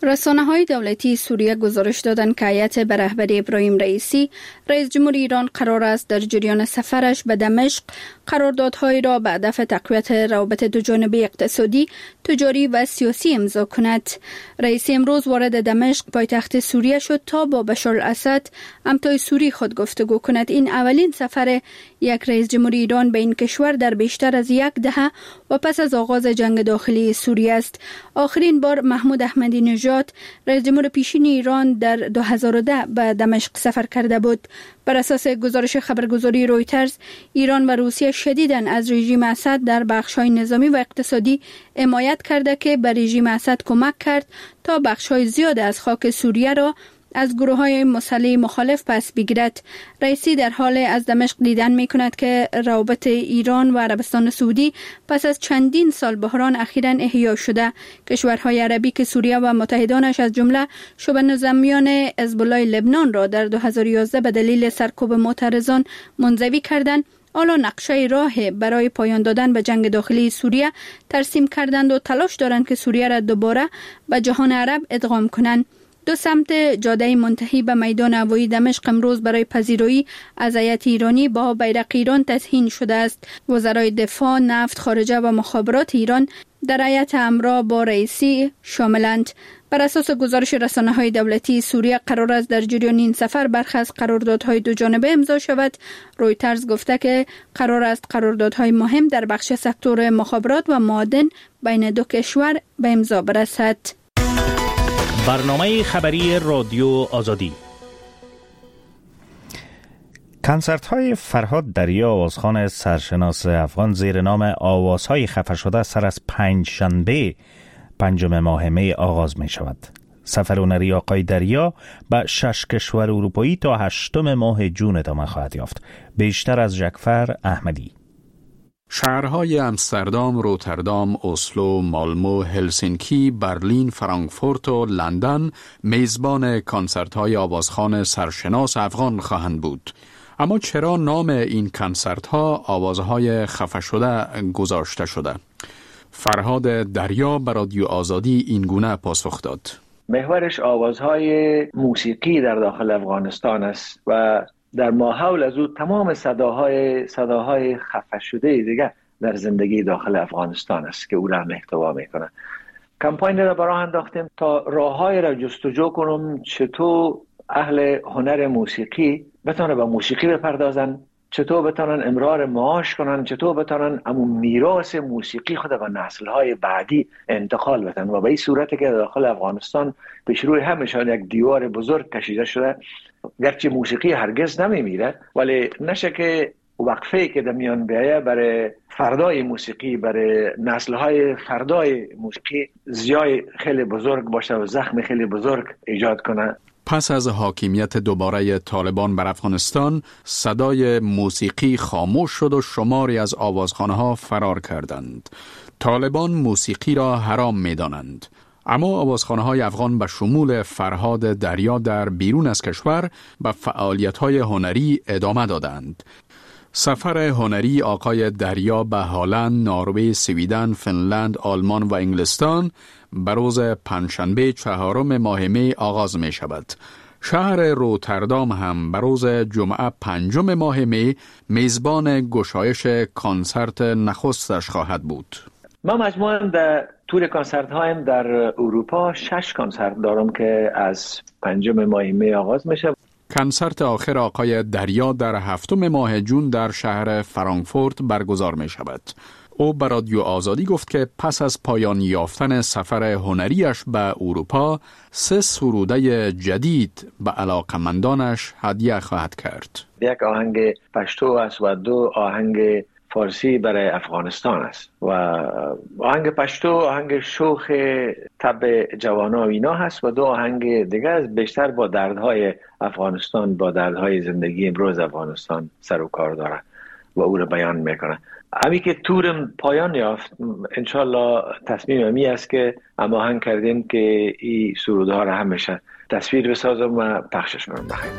رسانه‌های دولتی سوریه گزارش دادند که هیئت به رهبری ابراهیم رئیسی رئیس جمهور ایران قرار است در جریان سفرش به دمشق قراردادهایی را به هدف تقویت روابط دوجانبه اقتصادی، تجاری و سیاسی امضا کند. رئیسی امروز وارد دمشق پایتخت سوریه شد تا با بشار الاسد همتای سوری خود گفتگو کند. این اولین سفر یک رئیس جمهور ایران به این کشور در بیشتر از یک دهه و پس از آغاز جنگ داخلی سوریه است. آخرین بار محمود احمدی نژاد رئیس جمهور پیشین ایران در دو هزار و ده به دمشق سفر کرده بود. بر اساس گزارش خبرگزاری رویترز، ایران و روسیه شدیداً از رژیم اسد در بخش‌های نظامی و اقتصادی حمایت کرده که به رژیم اسد کمک کرد تا بخش‌های زیاد از خاک سوریه را از گروه‌های مسلح مخالف پس بگیرد. رئیسی در حال از دمشق دیدن می‌کند که روابط ایران و عربستان سعودی پس از چندین سال بحران اخیراً احیا شده. کشورهای عربی که سوریه و متحدانش از جمله شبه نظامیان حزب الله لبنان را در دو هزار و یازده به دلیل سرکوب معترضان منزوی کردند، حالا نقشه راه برای پایان دادن به جنگ داخلی سوریه ترسیم کردند و تلاش دارند که سوریه را دوباره به جهان عرب ادغام کنند. دو سمت جاده منتهی به میدان هوایی دمشق امروز برای پذیرایی از هیئت ایرانی با بیرق ایران تزیین شده است. وزرای دفاع، نفت، خارجه و مخابرات ایران در هیئت همراه با رئیسی شاملند. بر اساس گزارش رسانه‌های دولتی، سوریه قرار است در جریان این سفر برخی از قراردادهای دو جانبه امضا شود. رویترز گفته که قرار است قراردادهای مهم در بخش سکتور مخابرات و معادن بین دو کشور به امضا برسد.
برنامه خبری رادیو آزادی. کنسرت های فرهاد دریا، آوازخوان سرشناس افغان زیر نام آوازهای خفه شده سر از پنج شنبه پنجم ماه می آغاز می شود. سفر هنری آقای دریا به شش کشور اروپایی تا هشتم ماه جون ادامه خواهد یافت. بیشتر از ژکفر احمدی.
شهرهای امستردام، روتردام، اسلو، مالمو، هلسینکی، برلین، فرانکفورت و لندن میزبان کنسرت‌های آوازخوان سرشناس افغان خواهند بود. اما چرا نام این کنسرت‌ها آوازهای خفه شده گذاشته شده؟ فرهاد دریا به رادیو آزادی این گونه پاسخ داد.
محورش آوازهای موسیقی در داخل افغانستان است و در ماحول از او تمام صداهای صداهای خفه شده دیگه در زندگی داخل افغانستان است که او را محتوا میکنه. کمپاین را برای انداختیم تا راههای را جستجو کنم چطور اهل هنر موسیقی بتونه به موسیقی بپردازن، چطور بتونن امرار معاش کنن، چطور بتونن امون میراث موسیقی خود به نسل‌های بعدی انتقال بدن و به این صورتی که داخل افغانستان پیش روی همشان یک دیوار بزرگ کشیده شده. گرچه موسیقی هرگز نمیمیره ولی نشه که وقفه‌ای که در میان بیایه برای فردای موسیقی، برای نسل‌های فردای موسیقی زیای خیلی بزرگ باشه و زخم خیلی بزرگ ایجاد کنه.
پس از حاکمیت دوباره طالبان بر افغانستان، صدای موسیقی خاموش شد و شماری از آوازخوان‌ها فرار کردند. طالبان موسیقی را حرام می‌دانند. اما آوازخوان‌های افغان به شمول فرهاد دریا در بیرون از کشور به فعالیت‌های هنری ادامه دادند. سفر هنری آقای دریا به هلند، نروژ، سویدن، فنلند، آلمان و انگلستان به روز پنجشنبه چهارم ماه می آغاز می شود. شهر روتردام هم به روز جمعه پنجم ماه می میزبان گشایش کنسرت نخستش خواهد بود.
ما مجموعاً در طول کنسرت هایم در اروپا شش کنسرت دارم که از پنجم ماه می آغاز میشه.
کنسرت آخر آقای دریا در هفتم ماه جون در شهر فرانکفورت برگزار می شود. او به رادیو آزادی گفت که پس از پایان یافتن سفر هنریش به اروپا سه سروده جدید به علاقمندانش هدیه خواهد کرد.
یک آهنگ پشتو است و دو آهنگ فارسی برای افغانستان است و آهنگ پشتو آهنگ شوخ طب جوانا و اینا هست و دو آهنگ دیگه است بیشتر با دردهای افغانستان، با دردهای زندگی امروز افغانستان سر و کار داره و او رو بیان میکنه. همی که تورم پایان یافت انشالله تصمیم امی است که اما آهنگ کردیم که این سروده ها رو همیشه تصویر بسازم و پخشش کنم بخیر.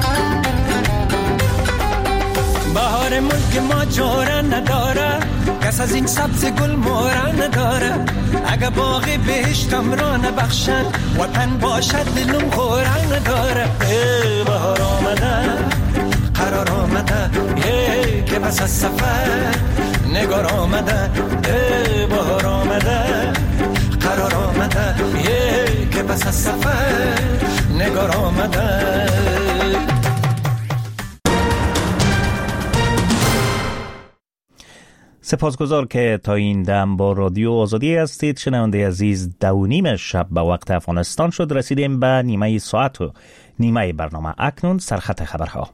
بهار ملک ما چاره نداره، کس از این سبز گل مورا نداره، اگه باغ بهشتم را نبخشد وطن باشد دلم خورا نداره. بهار آمده قرار آمده یه که پس از سفر نگار آمده. بهار آمده قرار آمده یه که پس از سفر نگار آمده.
سپاسگزار که تا این دم با رادیو آزادی هستید. شنونده عزیز، دو و نیم شب به وقت افغانستان شد. رسیدیم به نیمه ساعت و نیمه برنامه. اکنون سرخط خبرها.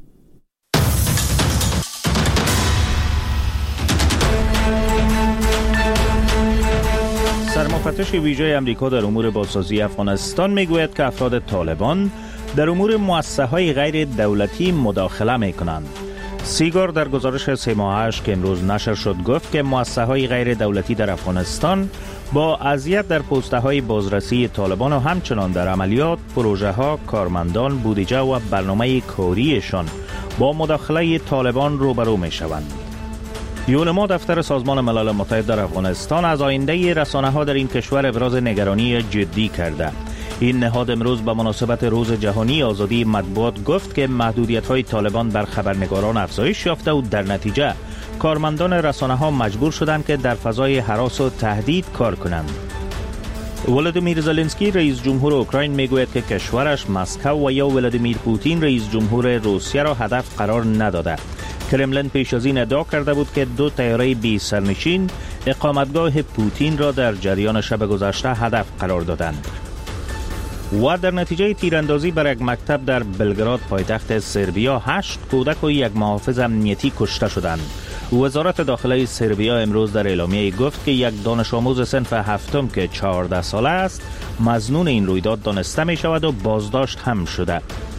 سرمفتش ویژه امریکا در امور بازسازی افغانستان میگوید که افراد طالبان در امور مؤسسه‌های غیر دولتی مداخله میکنند. سیگار در گزارش سه ماهش که امروز نشر شد گفت که مؤسسه‌های غیر دولتی در افغانستان با اذیت در پوسته‌های بازرسی طالبان و همچنان در عملیات، پروژه‌ها، کارمندان، بودجه و برنامه کاریشان با مداخله طالبان روبرو می‌شوند. یونما دفتر سازمان ملل متحد در افغانستان از آینده رسانه‌ها در این کشور ابراز نگرانی جدی کرده. این نهاد امروز به مناسبت روز جهانی آزادی مطبوعات گفت که محدودیت‌های طالبان بر خبرنگاران افزایش یافته و در نتیجه کارمندان رسانه‌ها مجبور شدند که در فضای هراس و تهدید کار کنند. ولادیمیر زلنسکی رئیس جمهور اوکراین میگوید که کشورش مسکو و یا ولادیمیر پوتین رئیس جمهور روسیه را هدف قرار نداده. کرملین پیش از این ادعا کرده بود که دو طیاره بی سرنشین اقامتگاه پوتین را در جریان شب گذشته هدف قرار دادند. و در نتیجه تیراندازی بر یک مکتب در بلگراد پایتخت سربیا هشت کودک و یک محافظ امنیتی کشته شدند. وزارت داخله سربیا امروز در اعلامیه گفت که یک دانش آموز صنف هفتم که چهارده ساله است مظنون این رویداد دانسته می شود و بازداشت هم شده.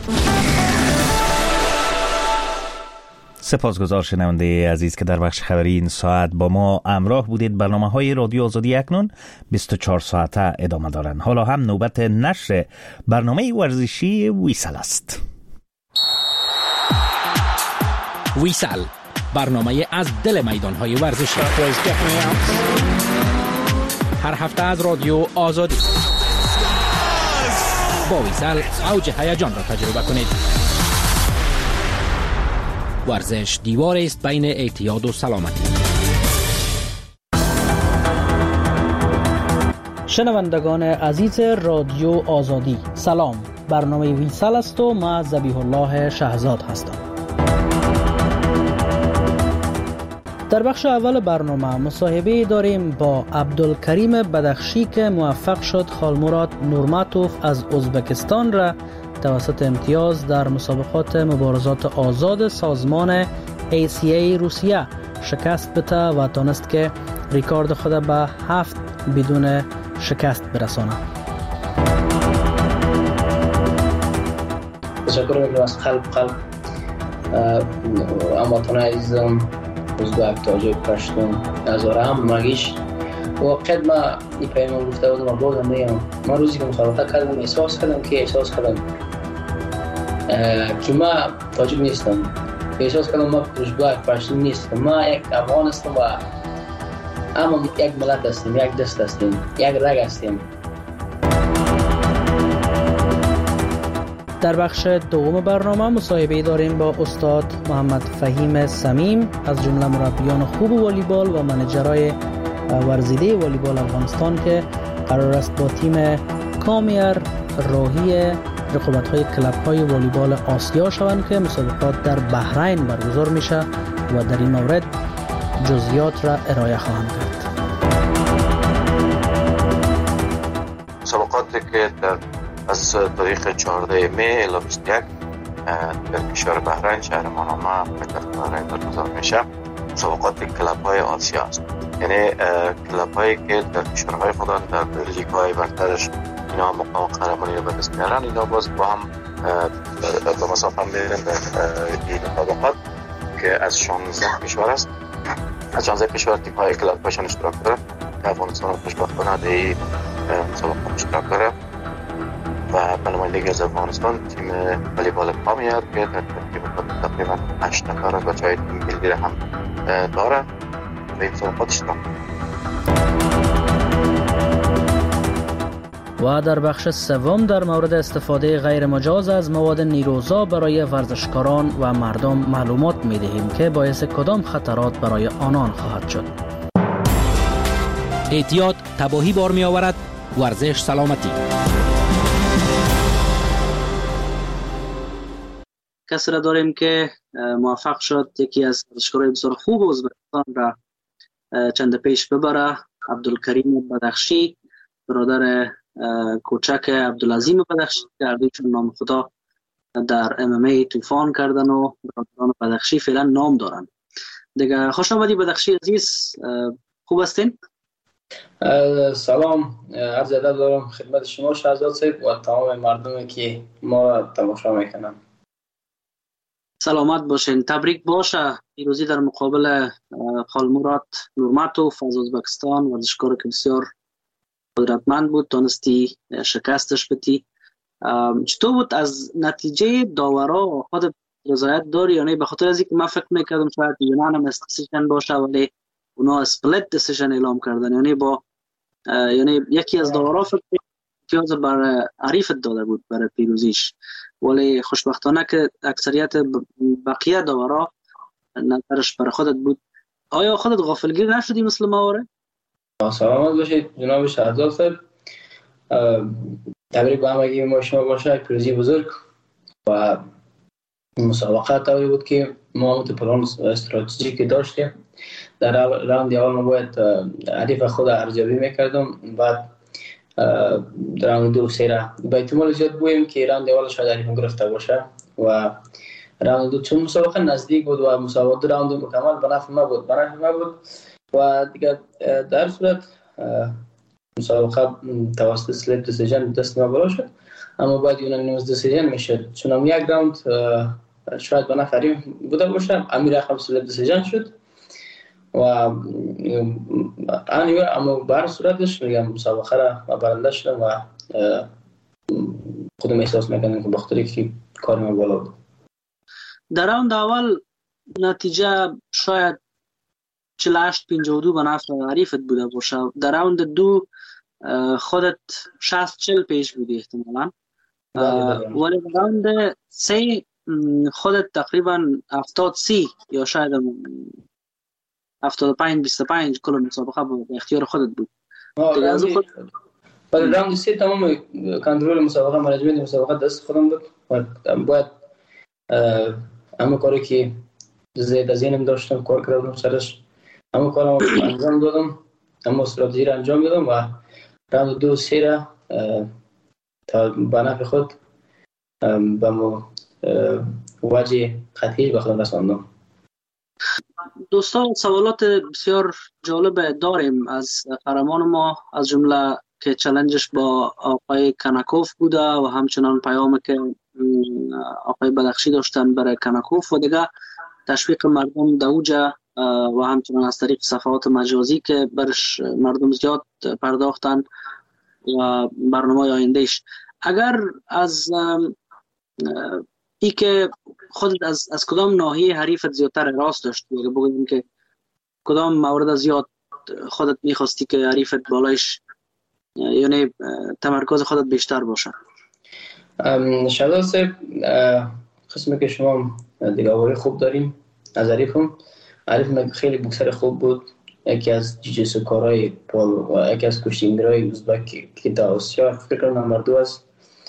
سپاسگزار شنونده عزیز که در بخش خبری این ساعت با ما همراه بودید. برنامه های رادیو آزادی اکنون بیست و چهار ساعته ادامه دارند. حالا هم نوبت نشر برنامه ورزشی ویسل است.
ویسل، برنامه از دل میدان های ورزشی، هر هفته از رادیو آزادی. با ویسل اوج هیجان را تجربه کنید. ورزش دیوار است بین اعتیاد و سلامتی.
شنوندگان عزیز رادیو آزادی، سلام. برنامه ویسل است و ما ذبیح الله شهزاد هستم. در بخش اول برنامه مصاحبه داریم با عبدالکریم بدخشی که موفق شد خالمراد نورماتوف از ازبکستان را توسط امتیاز در مسابقات مبارزات آزاد سازمان ای سی ای روسیه شکست بده و تانست که ریکارد خود به هفت بدون شکست برسانه.
تشکر میکنم از قلب قلب اماتون عزیزم ازبک تاجیک پشتون هزاره هم مگیش واقعیت ما این پیمان گفته بودم و بازم میگم ما روزی که مسابقه کردم احساس کردم که احساس کردم که ما تاجیک نیستم، احساس کردم ما ازبک پشتون نیستم، ما یک افغان هستم و اما یک ملت هستیم، یک دست هستیم، یک رگ هستیم.
در بخش دوم برنامه مصاحبه داریم با استاد محمد فهیم سمیم از جمله مربیان خوب والیبال و منیجرای ورزیده والیبال افغانستان که قرار است با تیم کامیر راهی رقابت‌های کلب‌های والیبال آسیا شوند که مسابقات در بحرین برگزار میشه و در این مورد جزئیات را ارائه خواهم کرد.
مسابقاتی که در از تاریخ چهارده می الی بیست و یک در کشور بحرین شهر مانامه پایتخت بحرین برگزار میشه. مسابقات کلب‌های آسیا است، یعنی کلب‌هایی که در کشورهای خودن در لیگ‌های برترش اینا مقام قهرمانی رو به دست میارن، اینا باز با هم به مسافت میرن در این مسابقات که از شانزده کشور است. از شانزده کشور تیم‌های کلب‌هاشون اشتراک داره که افغانستان رو خوشبختانه در این مسابقات اشتراک داره و به نمایندگی از افغانستان تیم والیبال کامیر که در ترکیب تقریبا هشت نفر بچه‌های تیم ملی هم داره و بقیه صحبتش دارم.
و در بخش سوم در مورد استفاده غیر مجاز از مواد نیروزا برای ورزشکاران و مردم معلومات می دهیم که باعث کدام خطرات برای آنان خواهد شد.
احتیاط تباهی بار می آورد. ورزش سلامتی.
کسی را داریم که موفق شد یکی از ورزشکارای بسیار خوب ازبکستان را چند پیش ببره. عبدالکریم بدخشی، برادر کوچک عبدالعظیم بدخشی که هر دویشون نام خدا در ام ام ای طوفان کردن و برادران بدخشی فعلا نام دارن دیگه. خوش آمدی بدخشی عزیز، خوب هستین؟
سلام، عرض ادب دارم خدمت شما شهزاد صاحب و تمام مردمی که ما تماشا میکنن.
سلامت باشین، تبریک باشه. پیروزی در مقابل خالمراد نورماتوف از ازبکستان، ورزشکار که بسیار قدرتمند بود، تونستی شکستش بدی. چطور بود از نتیجه داورا خود رضایت داری یا نه؟ به خاطر از اینکه من فکر میکردم شاید یونانیمس دیسیژن باشه ولی اونا اسپلیت دیسیژن اعلام کردن، یعنی با یعنی یکی از داورا فکر امتیاز بر عریفت داده بود برای پیروزیش، ولی خوشبختانه که اکثریت بقیه داورا نظرش برای خودت بود. آیا خودت غافلگیر نشدی مثل ماوره؟
سلامت باشید جناب شهزاد صاحب، تبریک به همگی ما شما باشه. پیروزی بزرگ و مسابقه طوری بود که ما مت پلان استراتژیکی که داشتیم. در راند اول ما باید حریف خود ارزیابی میکردم، بعد در راند دو سه را به احتمال زیاد بودیم که راند اول شاید حریف گرفته باشه و راند دو چون مسابقه نزدیک بود و مسابقه دو راند مکمل به نفع ما بود به نفع ما بود و دیگه در صورت مسابقه توسط سلیپ دیسیژن دست ما برا شد، اما باید یونانیمس دیسیژن میشد چون هم یک راند شاید به نفع حریف بوده باشه، امیر رقم سلیپ دیسیژن شد و آنیور اما بر صورتش میگم مسابقه را برنده شدم و خودم احساس میکنم که بخاطر که کار ما بالا بود.
در راند اول نتیجه شاید چهل و هشت پنجاه و دو به نفع حریفت بوده باشه، در راند دو خودت شصت چهل پیش بودی احتمالا، ولی در راند سه خودت تقریبا هفتاد سی یا شاید هفتاد و پنج بیست و پنج کل مسابقه به اختیار خودت بود.
ولی راند سه تمام کنترل مسابقه منیجمنت مسابقه دست خودم بود و باید همه کاری که زید از اینم داشتم کار کردم سرش، همه کارم انجام دادم، همه استراتژی را انجام دادم و راند دو سه را تا به نفع خود به ما وجه قطعی به خودم رساندم.
دوستان سوالات بسیار جالب داریم از قهرمان ما، از جمله که چالنجش با آقای کناکوف بوده و همچنان پیامی که آقای بدخشی داشتن برای کناکوف و دیگه تشویق مردم دوجه و همچنان از طریق صفحات مجازی که برش مردم زیاد پرداختن و برنامه آیندهش. اگر از ای که خودت از از کدام ناحیه حریفت زیادتر راست داشتی، اگه بگیم که کدام مورد زیاد خودت میخواستی که حریفت بالایش یعنی تمرکز خودت بیشتر باشه؟
شهزاد صاحب، قسمی که شما دیگه خوب داریم از حریفم، حریفم خیلی بوکسر خوب بود، یکی از جیجیسو کارهای پول و یکی از کشتیگیرهای ازبک که در آسیا فکر نمبر دو است.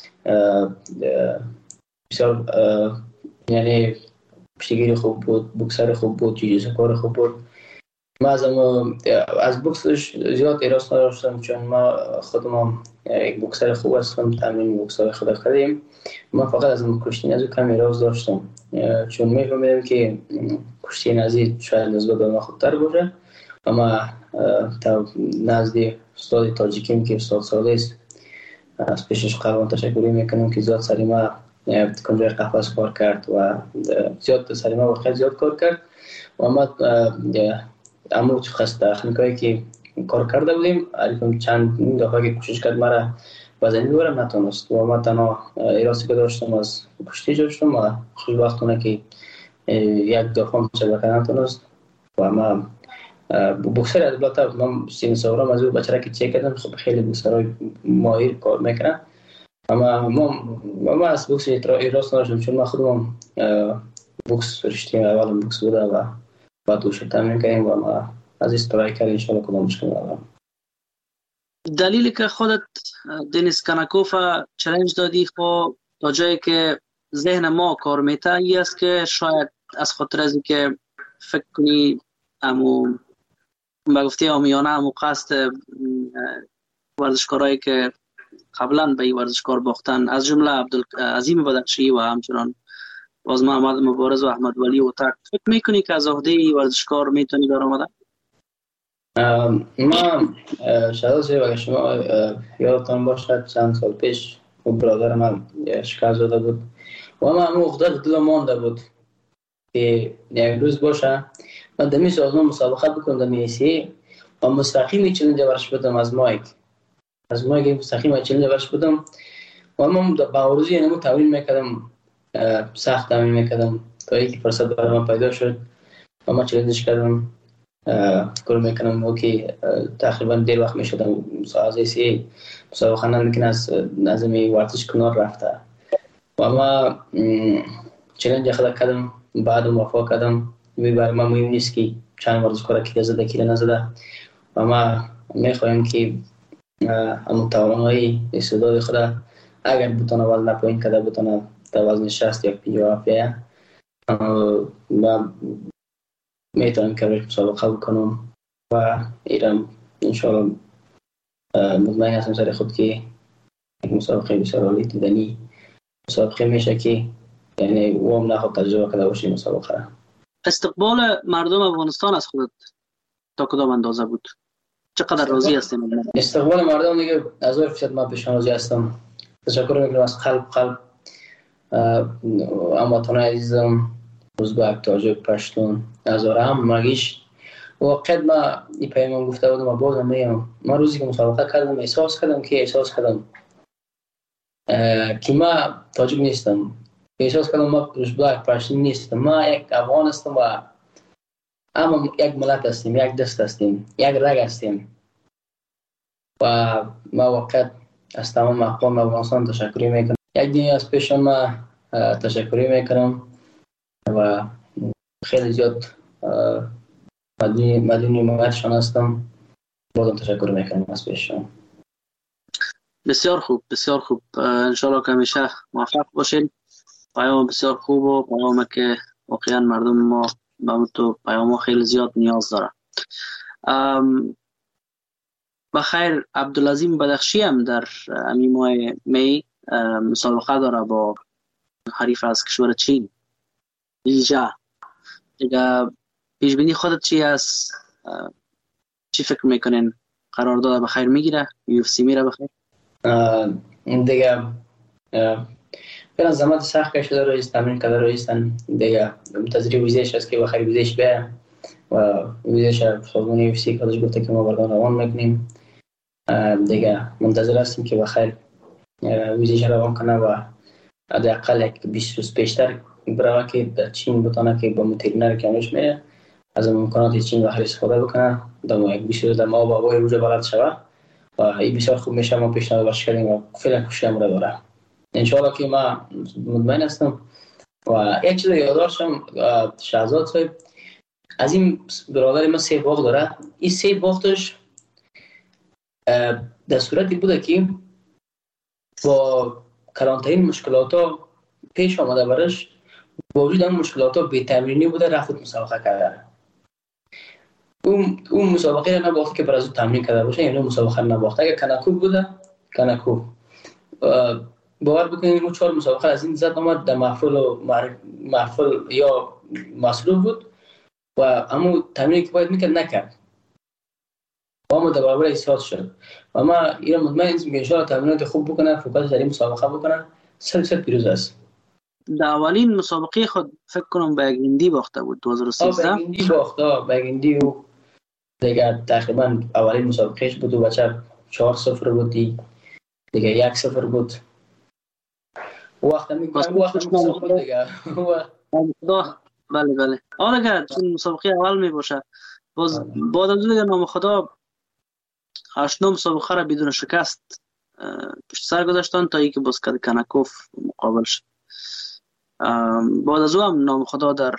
بسیار یعنی کشتیگیری خوب بود، بوکسر خوب بود، جیجیسو کار خوب بود. ما از از بوکسش زیاد ایراس نداشتم چون ما خودم یک بوکسر خوب هستم، تمرین بوکسر خود کردیم. ما فقط از کشتی نزدیک کم ایراس داشتم چون میفهمیدم که کشتی نزدیک شاید نسبت به ما خوبتر باشه و ما تا نزدیک استاد تاجیکیم که استاد ساله است از پیشش قربان تشکری میکنم که زیاد سری ما کنجای قفص کار کرد و زیاد سری ما وقت زیاد کار کرد و ما اما خست تخنیکایی که کار کرده بودیم علیکم چند دفعه که کوشش کرد مرا وزنی ببرم نتونست و ما تنها ایراسی که داشتم از کشتی داشتم و خوشبختانه که یک دفعه شبکه نتونست و ما بوکسر البته من سین سالم از او بچه که چک کردم، خب خیلی بوکسرای ماهر کار میکنن، اما ما ما از بوکس راست نداشتم چون من خودم بوکس رشته اول بوکس بوده و بعد وش تمرین کردیم و ما از استرایکر ان شاء الله کدام مشکل ندارم.
دلیلی که خودت دنیس کاناکوف چالش دادی خب تا جایی که ذهن ما کار میته ای است که شاید از خاطر از که فکر کنی امو به گفته آمیانه امو قصد ورزشکارایی که قبلا به این ورزشکار باختن از جمله عبدالعظیم بدخشی و همچنان باز محمد مبارز و احمد ولی و تک فکر میکنی که از عهده این ورزشکار میتونی در آمدن؟
ما شاید زیر بگه شما یادتان باشد چند سال پیش و برادر من شکست زده بود و من همون اخدار دل مانده بود که یک روز باشه من دمی سازمان مسابقه بکنم دمی ایسی و مستقیمی چلنج برش بدم از مایک از مایک مستقیم چلنج برش بدم و من با روزی نمو تمرین میکردم، سخت تمرین میکردم تا اینکه فرصت برای من پیدا شد و من چلنجش کردم. فکر میکنم که تقریبا دیر وقت میشدم از ایسی مسابقه نمیکنه از نظمی ورزش کنار رفته و ما چلنج خود کردم، بعد موفق کردم. وی برای ما مهم نیست که چند ورزشکار کی زده کی نزده و ما میخوایم که همون توانایی استعداد خود اگر بتونه وزن پایین کرده بتونه تا وزن شصت یا پنجاه بیاید و میتونم که مسابقه بکنم و ایران انشاءالله مطمئن هستم سر خود که یک مسابقه بسیار عالی دیدنی مسابقه میشه که یعنی او هم نخواد تجربه کرده باشی مسابقه.
استقبال مردم افغانستان از خودت تا کدام اندازه بود؟ چقدر راضی هستیم؟
استقبال مردم دیگه از هزار فیصد من پیشان راضی هستم. تشکر میکنم از قلب قلب هموطنان عزیزم، ازبک، تاجیک، پشتون، هزاره هم مگیش وقت ما این پیمان گفته بودم و بازم میگم من روزی که مسابقه کردم احساس کردم که احساس کردم که ما تاجیک نیستم، احساس کردم ما ازبک پشتون نیستم، ما یک افغان هستم و اما یک ملت هستیم، یک دست هستیم، یک رگ هستیم و ما وقت از تمام اقوام افغانستان تشکری میکنم. یک دنیا از پیش ما تشکری میکنم و خیلی زیاد مدنی مدنی موقعشان هستم. بازم تشکر میکنم از پیششان.
بسیار خوب بسیار خوب، انشالله که همیشه موفق باشین. پیام بسیار خوب و پیامی که واقعا مردم ما به تو پیام خیلی زیاد نیاز داره. بخیر عبدالعظیم بدخشی هم در همین ماه می مسابقه داره با حریف از کشور چین ایجا. دیگه پیش بینی خودت چی هست؟ چی فکر میکنین؟ قرارداد بخیر میگیره؟ یو اف سی میره بخیر؟
دیگه به زحمت سخت کشیده رئیس تمرین کرده رئیسن دیگه منتظر ویزیش است که بخیر ویزیش بیاد و ویزیش سازمان یو اف سی کارش گفته که ما بردان روان میکنیم دیگه منتظر هستیم که بخیر ویزیش روان کنه و حداقل یک بیست روز پیشتر برای که در چین بتونه که با مترینر کاملش میره از امکانات چین بخیر استفاده بکنه در یک بیست روز در ما بابای روز بلد شوه و این بسیار خوب میشه. ما پیشنهاد باش کردیم و فعلا کوشش ما داره انشالله که ما مطمئن هستم. و یک چیز یادداشتم شهزاد صاحب از این برادر ما سه باغ داره، این سه باغش در صورتی بوده که با کلانترین مشکلات ها پیش آمده برش با وجود اون مشکلات ها بی‌تمرینی بوده رفت مسابقه کرده. اون اون مسابقه را نباخت که برای از تمرین کرده باشه، یعنی مسابقه نباخت. اگه کناکوف بوده کناکوف باور بکنید اون چهار مسابقه از این زد آمد در محفل و محفل یا مصروف بود و همون تمرینی که باید میکرد نکرد و اما در برابر احساس شد و ما ایران مطمئن هستیم که انشاءالله تمرینات خوب بکنه، فوکس در این مسابقه بکنه، صد درصد پیروز است.
در اولین مسابقه خود فکر کنم به هندی باخته بود دو هزار و سیزده.
به هندی باخته به هندی و دیگه تقریبا اولین مسابقهش بود و بچه چهار صفر بود دیگه یک صفر بود. وقت میگم وقت مسابقه دیگه
بله بله. آره که چون مسابقه اول می باشه باز بعد از دیگه نام خدا هشتم مسابقه را بدون شکست پشت سر گذاشتن تا اینکه باز کنکوف مقابل شد. بعد از او هم نام خدا در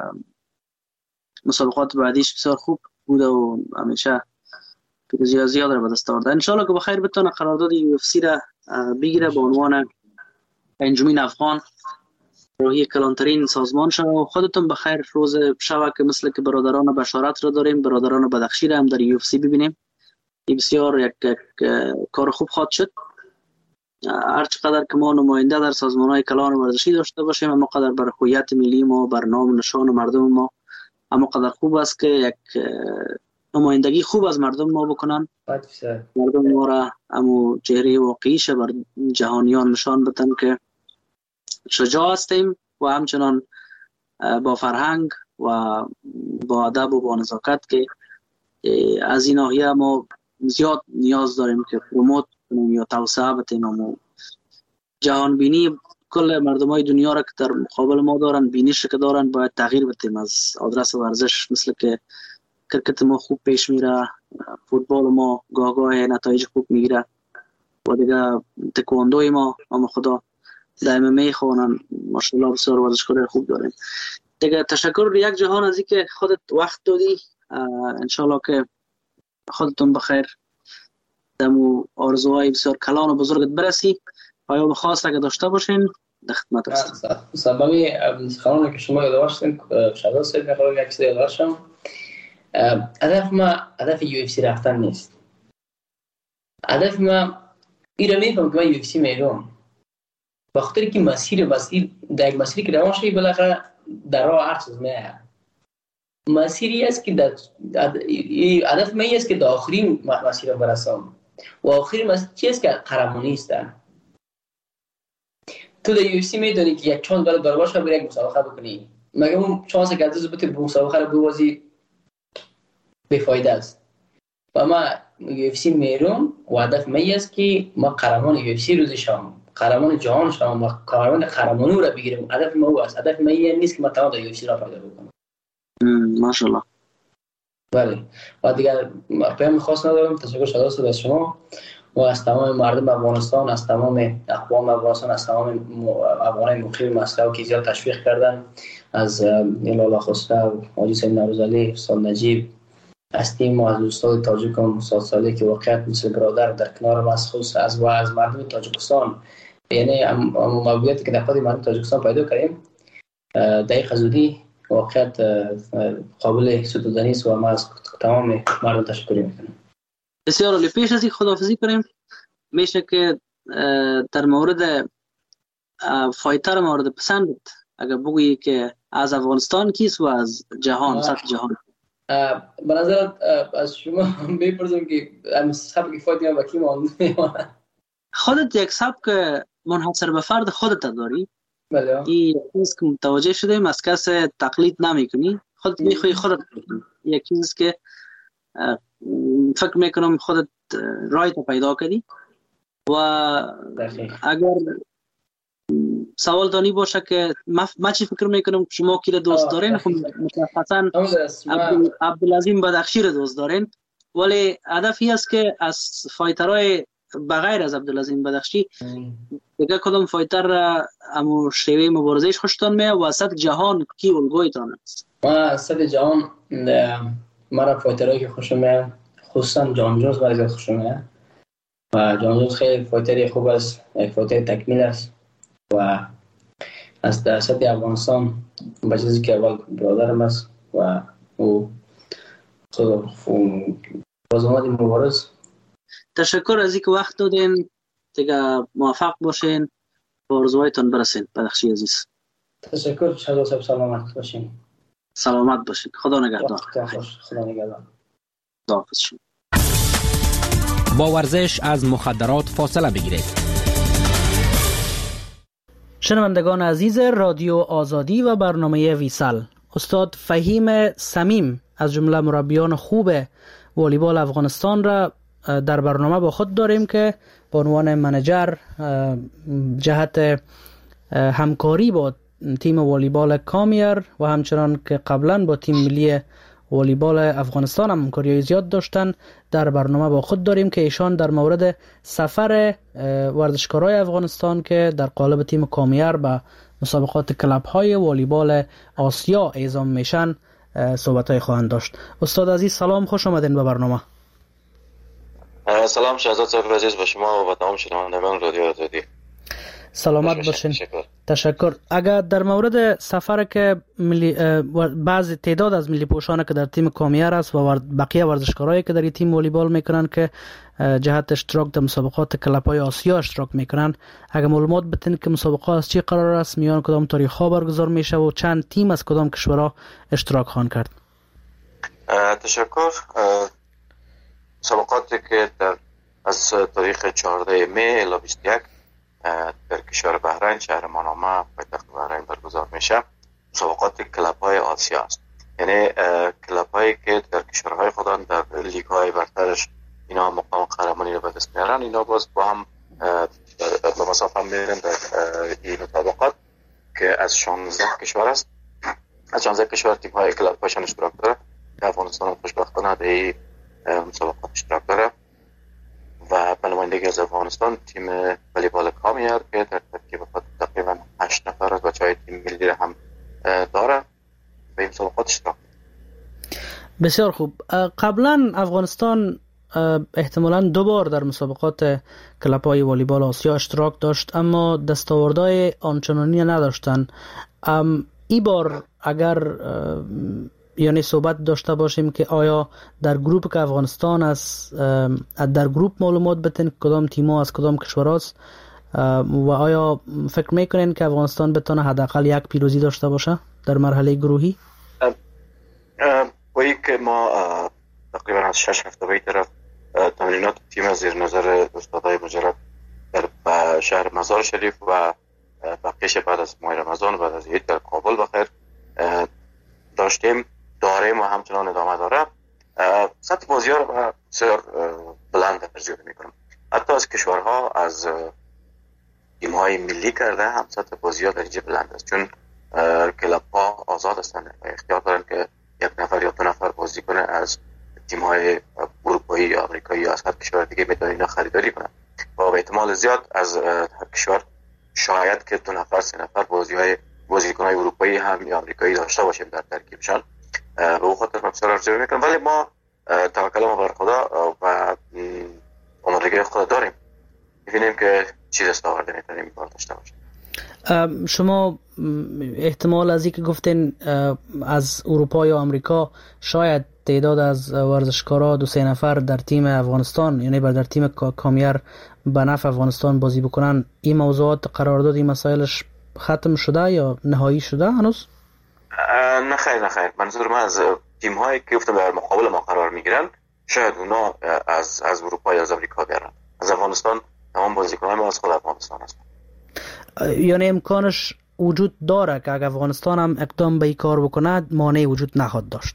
مسابقات بعدیش بسیار خوب بوده و همیشه پیروزی زیاد را به دست آورده. ان شاء الله که بخیر بتونه قرارداد یو اف سی را بگیره به عنوان انجمن افغان روحی کلانترین سازمان شد و خودتون بخیر روز شب که مثل که برادران بشارت را داریم، برادران بدخشی را هم در یو اف سی ببینیم. این بسیار یک, یک کار خوب خواهد شد. هر چقدر که ما نماینده در سازمان‌های کلان ورزشی داشته باشیم، اما قدر بر هویت ملی ما، بر نام نشان مردم ما، اما قدر خوب است که یک نمایندگی خوب از مردم ما بکنن. مردم ما را امو چهره واقعیش بر جهانیان نشان بدن که شجاع هستیم و همچنان با فرهنگ و با ادب و با نزاکت که از این ناحیه ما زیاد نیاز داریم که پروموت کنیم یا توسعه بدیم و جهان بینی کل مردم های دنیا را که در مقابل ما دارن، بینیش که دارن، باید تغییر بدیم از آدرس ورزش. مثل که کرکت ما خوب پیش میره، فوتبال ما گاه گاه نتایج خوب میگیره و دیگه تکواندوی ما اما خدا دائما میخوانن ماشاءالله بسیار ورزشکار خوب داریم دیگه. تشکر یک جهان از اینکه خودت وقت دادی. انشالله که خودتون بخیر دمو آرزوهای بسیار کلان و بزرگت برسی. پیام خاص اگه داشته باشین در خدمت هستم.
سببی خانم که شما یادواشتین شادو سید میخوام یک چیز یادواشم. هدف ما هدف یو اف سی رفتن نیست. هدف ما ایرا میفهم که من یو اف سی میرم به خاطر که مسیر مسیر در یک مسیری که روان شدی بالاخره در راه هر چیز میه. مسیری است که در هدف من است که در آخرین مسیر برسم و آخرین مسیر چیست که قهرمانی است. تو در یو اف سی میدونی که یک چانس برای دارباش بری یک مسابقه بکنی، مگه اون چانس که از بتونی به مسابقه رو بوازی بیفایده است. و ما یو اف سی میرم و هدف من است که ما قهرمان یو اف سی روزی شم، قهرمان جهان شم و قهرمان قهرمانی رو بگیریم. هدف ما او است. هدف من این نیست که ما تمام یو اف سی را پیدا بکنم.
ماشاءالله.
بله. و دیگه پیام خاص ندارم. تشکر شده از شما و از تمام مردم افغانستان، از تمام اقوام افغانستان، از تمام افغانان مقیم مسکو که زیاد تشویق کردن، از لالا خوسته، حاجی سید نوروزعلی، استاد نجیب، از تیم و از استاد تاجیکم استاد صالح که واقعا مثل برادر در کنار ما است، خصوص از و از مردم تاجیکستان. یعنی موقعیتی که در خود مردم تاجیکستان پیدا کردیم دقیق زودی واقعا قابل ستودنی است و ما از تمام مردم تشکر میکنم.
بسیار عالی. پیش از این خداحافظی کنیم میشه که در مورد فایتر مورد پسندت اگر بگویی که از افغانستان کیست و از جهان، سطح جهان؟
به نظرت از شما میپرسم که سبک فایت با کی میمونه؟
خودت یک سبک منحصر به فرد خودت داری؟
بله.
این چیز که متوجه شدیم از کس تقلید نمیکنی، خودت میخوای خودت بکنی. یک چیز که فکر میکنم خودت رایت پیدا کردی و اگر سوال دانی باشه که ما چی فکر میکنم شما کی رو دوست دارین؟ خب متاسفانه عبدالعظیم بدخشی رو دوست دارین، ولی هدفی است که از فایترهای بغیر از عبدالعظیم بدخشی دیگه کدام فایتر را امو شیوه مبارزهش خوشتان میه و سطح جهان کی الگویتان است؟
ما سطح جهان مرا فایترهایی که خوشم میاد خصوصا جان جونز برای زیاد خوشم میاد و جان جونز خیلی فایتری خوب است، یک فایتر تکمیل است و از در سطح افغانستان با چیزی که اول برادرم است و او باز آمد مبارز.
تشکر از اینکه وقت دادین دیگه. موفق باشین و آرزوهایتان برسین. بدخشی عزیز
تشکر. شاد و سلامت باشین.
سلامت باشین. خدا نگهدار.
خدا نگهدار.
خداحافظ شما.
با ورزش از مخدرات فاصله بگیرید.
شنوندگان عزیز رادیو آزادی و برنامه ویسال، استاد فهیم صمیم از جمله مربیان خوب والیبال افغانستان را در برنامه با خود داریم که به عنوان منیجر جهت همکاری با تیم والیبال کامیر و همچنان که قبلا با تیم ملی والیبال افغانستان هم همکاری زیاد داشتن. در برنامه با خود داریم که ایشان در مورد سفر ورزشکارای افغانستان که در قالب تیم کامیار به مسابقات کلاب های والیبال آسیا اعزام میشن صحبت های خواهند داشت. استاد عزیز سلام، خوش آمدین به برنامه.
سلام شهزاد صاحب عزیز به شما و تمام شنوندگان رادیو آزادی.
سلامت باشین. تشکر. تشکر. اگر در مورد سفر که ملی بعض تعداد از ملی پوشان که در تیم کامیار است و بقیه ورزشکارایی که در این تیم والیبال میکنن که جهت اشتراک در مسابقات کلاب‌های آسیا اشتراک میکنن، اگر معلومات بتین که مسابقات از چی قرار است، میان کدام تاریخ ها برگزار میشه و چند تیم از کدام کشورها اشتراک خواهند کرد؟
تشکر. مسابقاتی که در از تاریخ چهارده می الی بیست و یک در کشور بحرین شهر مانامه پایتخت بحرین برگزار میشه مسابقات کلاب‌های آسیا است. یعنی کلاب‌هایی که در کشورهای خودن در لیگ‌های برترش اینا مقام قهرمانی رو به دست میارن، اینا باز با هم به مسافه میرن در این مسابقات که از شانزده کشور است. از شانزده کشور تیم‌های کلاب‌هاشون اشتراک داره. افغانستان خوشبختانه در این مسابقات اشتراک داره و به نمایندگی از افغانستان تیم والیبال کامیار که در ترکیب خود تقریبا هشت نفر از بچه‌های تیم ملی را هم داره به این مسابقات اشتراک.
بسیار خوب. قبلا افغانستان احتمالاً دو بار در مسابقات کلاب‌های والیبال آسیا اشتراک داشت اما دستاوردهای آنچنانی نداشتن. این بار اگر یعنی صحبت داشته باشیم که آیا در گروپ که افغانستان است در گروپ معلومات بتین کدام تیم‌ها از کدام کشورهاست و آیا فکر میکنین که افغانستان بتونه حداقل یک پیروزی داشته باشه در مرحله گروهی؟
وی که ما تقریبا از شش هفته به طرف تمرینات تیم زیر نظر استادای مجرد در شهر مزار شریف و بقیش بعد از ماه رمضان بعد از عید در کابل بخیر داشتیم داریم و همچنان ادامه داره. سطح بازی ها رو بسیار بلند ارزیابی میکنم. حتی از کشورها از تیم های ملی کرده هم سطح بازی ها در اینجا بلند است، چون کلاب ها آزاد هستند و اختیار دارن که یک نفر یا دو نفر بازی کنه از تیم های اروپایی یا آمریکایی یا از هر کشور دیگه میتونن اینا خریداری کنن و به احتمال زیاد از هر کشور شاید که دو نفر سه نفر بازی های بازیکن‌های اروپایی هم یا آمریکایی داشته باشیم در ترکیبشان. به اون خاطر من بسیار ارزیابی میکنم، ولی ما توکل ما بر خدا و آمادگی خدا داریم، می‌بینیم که چیز استاورده میتونیم این کار داشته باشیم.
شما احتمال از اینکه گفتین از اروپا یا آمریکا شاید تعداد از ورزشکارا دو سه نفر در تیم افغانستان یعنی در تیم کامیار به نفع افغانستان بازی بکنن، این موضوعات قرارداد این مسائلش ختم شده یا نهایی شده هنوز؟
نه خیر نه خیر. منظور من از تیم هایی که گفتم در مقابل ما قرار میگیرن شاید اونا از از اروپا یا از آمریکا بیارن. از افغانستان تمام بازیکنان ما از خود افغانستان هستن.
یعنی امکانش وجود داره که اگر افغانستان هم اقدام به این کار بکنه مانعی وجود نخواهد داشت؟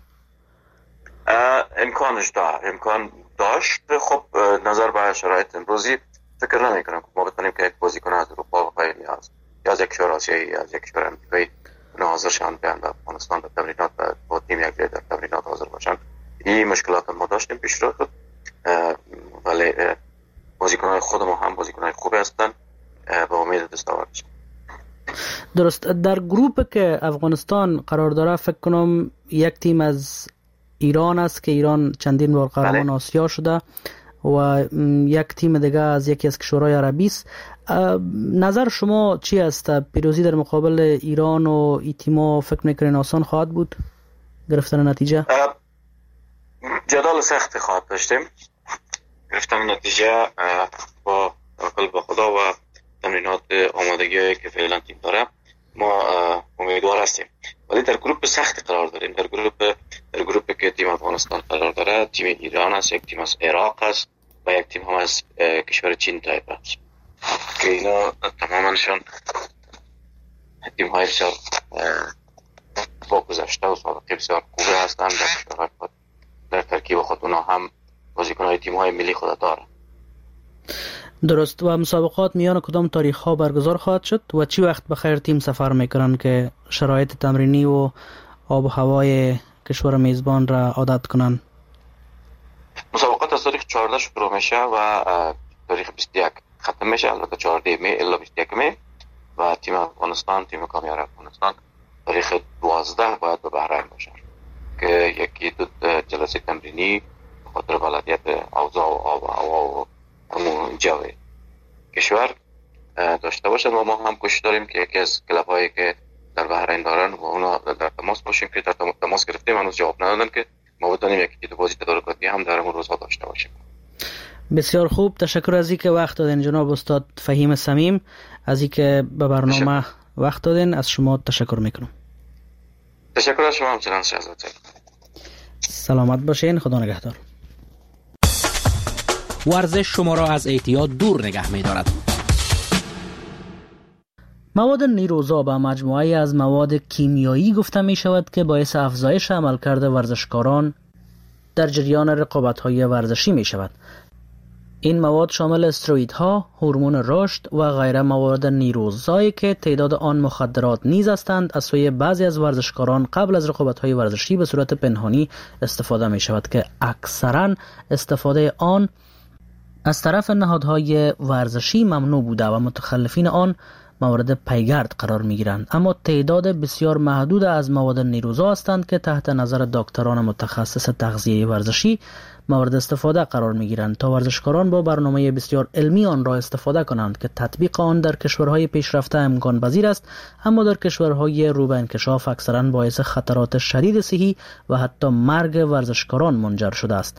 امکانش داره، امکان داشت. خب نظر به شرایط امروزی فکر نمی کنم که ما بتونیم که یک بازیکن از اروپا و غیره از یا از یک کشور آسیایی یا از یک کشور امریکایی حاضر شدن بیان به افغانستان به تمرینات و با تیم یک در تمرینات حاضر باشن. این مشکلات ما داشتیم پیش رو شد، ولی بازیکن‌های خود ما هم بازیکن‌های خوبی هستن با امید دستاورد شدن.
درست. در گروپ که افغانستان قرار داره فکر کنم یک تیم از ایران است که ایران چندین بار قهرمان آسیا شده و یک تیم دیگه از یکی از کشورهای عربی است. نظر شما چی است؟ پیروزی در مقابل ایران و این تیم‌ها فکر می‌کنین آسان خواهد بود گرفتن نتیجه؟
جدال سخت خواهد داشتیم. گرفتن نتیجه با توکل به خدا و تمرینات آمادگی که فعلا تیم داره ما امیدوار هستیم، ولی در گروپ سخت قرار داریم. در گروپ در گروپی که تیم افغانستان قرار داره تیم ایران است، یک تیم از عراق است و یک تیم هم از کشور چین تایپ است که اینا تمامشون تیم های بسیار با گذشته و سابقه بسیار خوبه هستند. در کشورهای خود در ترکیب خود اونا هم بازیکن‌های تیم های ملی خود داره.
درست. و مسابقات میان کدام تاریخ ها برگزار خواهد شد و چی وقت بخیر تیم سفر میکنن که شرایط تمرینی و آب و هوای کشور میزبان را عادت کنند؟
مسابقات از تاریخ چهارده شروع میشه و تاریخ بیست و یک ختم میشه. البته چهارده می الا بیست و یک می و تیم افغانستان، تیم کامیار افغانستان تاریخ دوازده باید به بحرین باشه که یکی دو جلسه تمرینی خاطر بلدیت اوضاع و آب و هوا و همون جو کشور داشته باشد و ما هم کوشش داریم که یکی از کلاب هایی که در بحرین دارن و اونا در تماس باشیم که در تماس گرفتیم هنوز جواب ندادن که ما بتونیم یکی دو بازی تدارکاتی هم در اون روزها داشته باشیم.
بسیار خوب، تشکر از اینکه وقت دادین جناب استاد فهیم صمیم، از اینکه به برنامه تشکر. وقت دادین. از شما تشکر میکنم.
تشکر از شما همچنان شهزاد.
سلامت باشین، خدا نگهدار.
ورزش شما را از اعتیاد دور نگه می‌دارد.
مواد نیروزا به مجموعه از مواد کیمیایی گفته می شود که باعث افزایش عملکرد ورزشکاران در جریان رقابت‌های ورزشی می شود. این مواد شامل استروئیدها، هورمون رشد و غیره مواد نیروزایی که تعداد آن مخدرات نیز هستند از سوی بعضی از ورزشکاران قبل از رقابت‌های ورزشی به صورت پنهانی استفاده می شود که اکثراً استفاده آن از طرف نهادهای ورزشی ممنوع بوده و متخلفین آن مورد پیگرد قرار می گیرند. اما تعداد بسیار محدود از مواد نیروزا هستند که تحت نظر دکتران متخصص تغذیه ورزشی مورد استفاده قرار می گیرند تا ورزشکاران با برنامه بسیار علمی آن را استفاده کنند که تطبیق آن در کشورهای پیشرفته امکان پذیر است، اما در کشورهای رو به انکشاف اکثرا باعث خطرات شدید صحی و حتی مرگ ورزشکاران منجر شده است.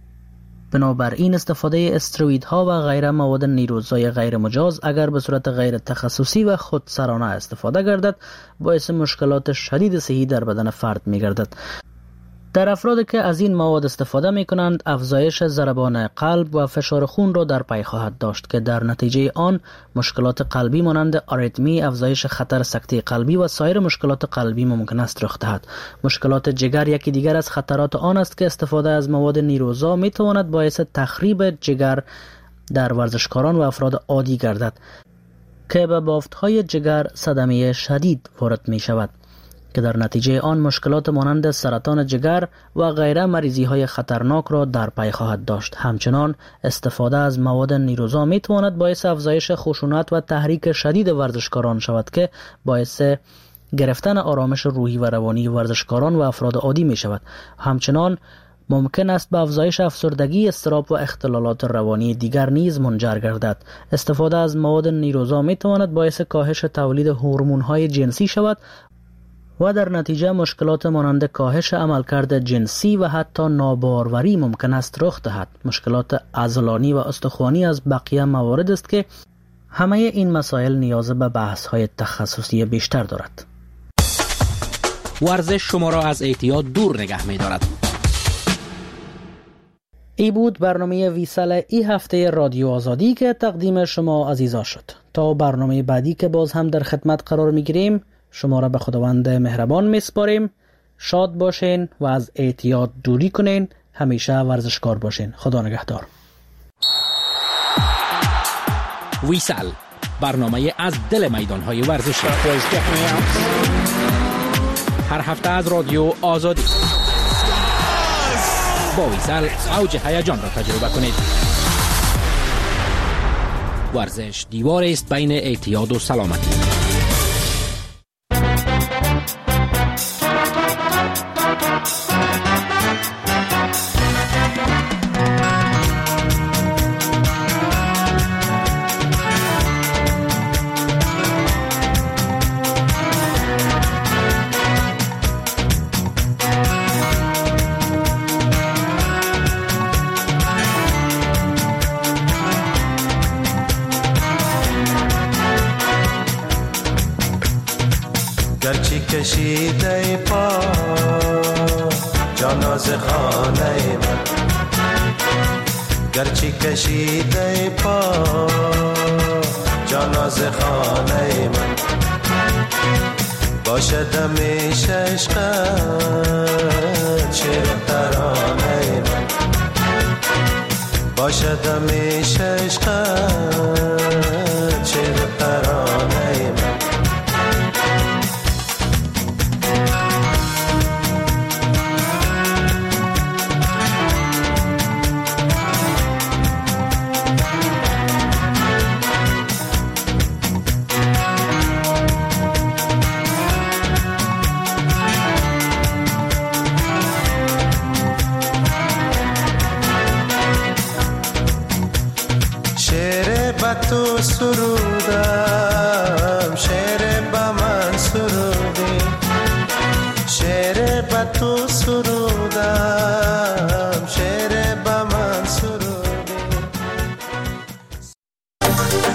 بنابراین استفاده استروئیدها و غیره مواد نیروزای غیر مجاز اگر به صورت غیر تخصصی و خودسرانه استفاده گردد باعث مشکلات شدید صحی در بدن فرد می گردد. در افرادی که از این مواد استفاده می کنند افزایش ضربان قلب و فشار خون را در پی خواهد داشت که در نتیجه آن مشکلات قلبی مانند آریتمی، افزایش خطر سکته قلبی و سایر مشکلات قلبی ممکن است رخ دهد. مشکلات جگر یکی دیگر از خطرات آن است که استفاده از مواد نیروزا می تواند باعث تخریب جگر در ورزشکاران و افراد عادی گردد که به بافت‌های جگر صدمه شدید وارد می شود که در نتیجه آن مشکلات مانند سرطان جگر و غیره مریضی های خطرناک را در پی خواهد داشت. همچنان استفاده از مواد نیروزا می تواند باعث افزایش خشونت و تحریک شدید ورزشکاران شود که باعث گرفتن آرامش روحی و روانی ورزشکاران و افراد عادی می شود. همچنان ممکن است به افزایش افسردگی، اضطراب و اختلالات روانی دیگر نیز منجر گردد. استفاده از مواد نیروزا می تواند باعث کاهش تولید هورمون‌های جنسی شود و در نتیجه مشکلات مانند کاهش عملکرد جنسی و حتی ناباروری ممکن است رخ دهد. مشکلات عضلانی و استخوانی از بقیه موارد است که همه این مسائل نیاز به بحث‌های تخصصی بیشتر دارد.
ورزش شما را از اعتیاد دور نگه می‌دارد.
ای بود برنامه ویسال ای هفته رادیو آزادی که تقدیم شما عزیزا شد. تا برنامه بعدی که باز هم در خدمت قرار می‌گیریم شما را به خداوند مهربان میسپاریم. شاد باشین و از اعتیاد دوری کنین. همیشه ورزشکار باشین. خدا نگهدار.
ویسال برنامه از دل میدان‌های ورزشی هر هفته از رادیو آزادی. با ویسال اوج هیجان را تجربه کنید. ورزش دیواری است بین اعتیاد و سلامتی.
کشیده پا جاناز خانه من، گرچه کشیده پا جاناز خانه من، باشد همیشه عشقت شعر ترانه من، باشد همیشه عشقت شعر ترانه من. تو سرودم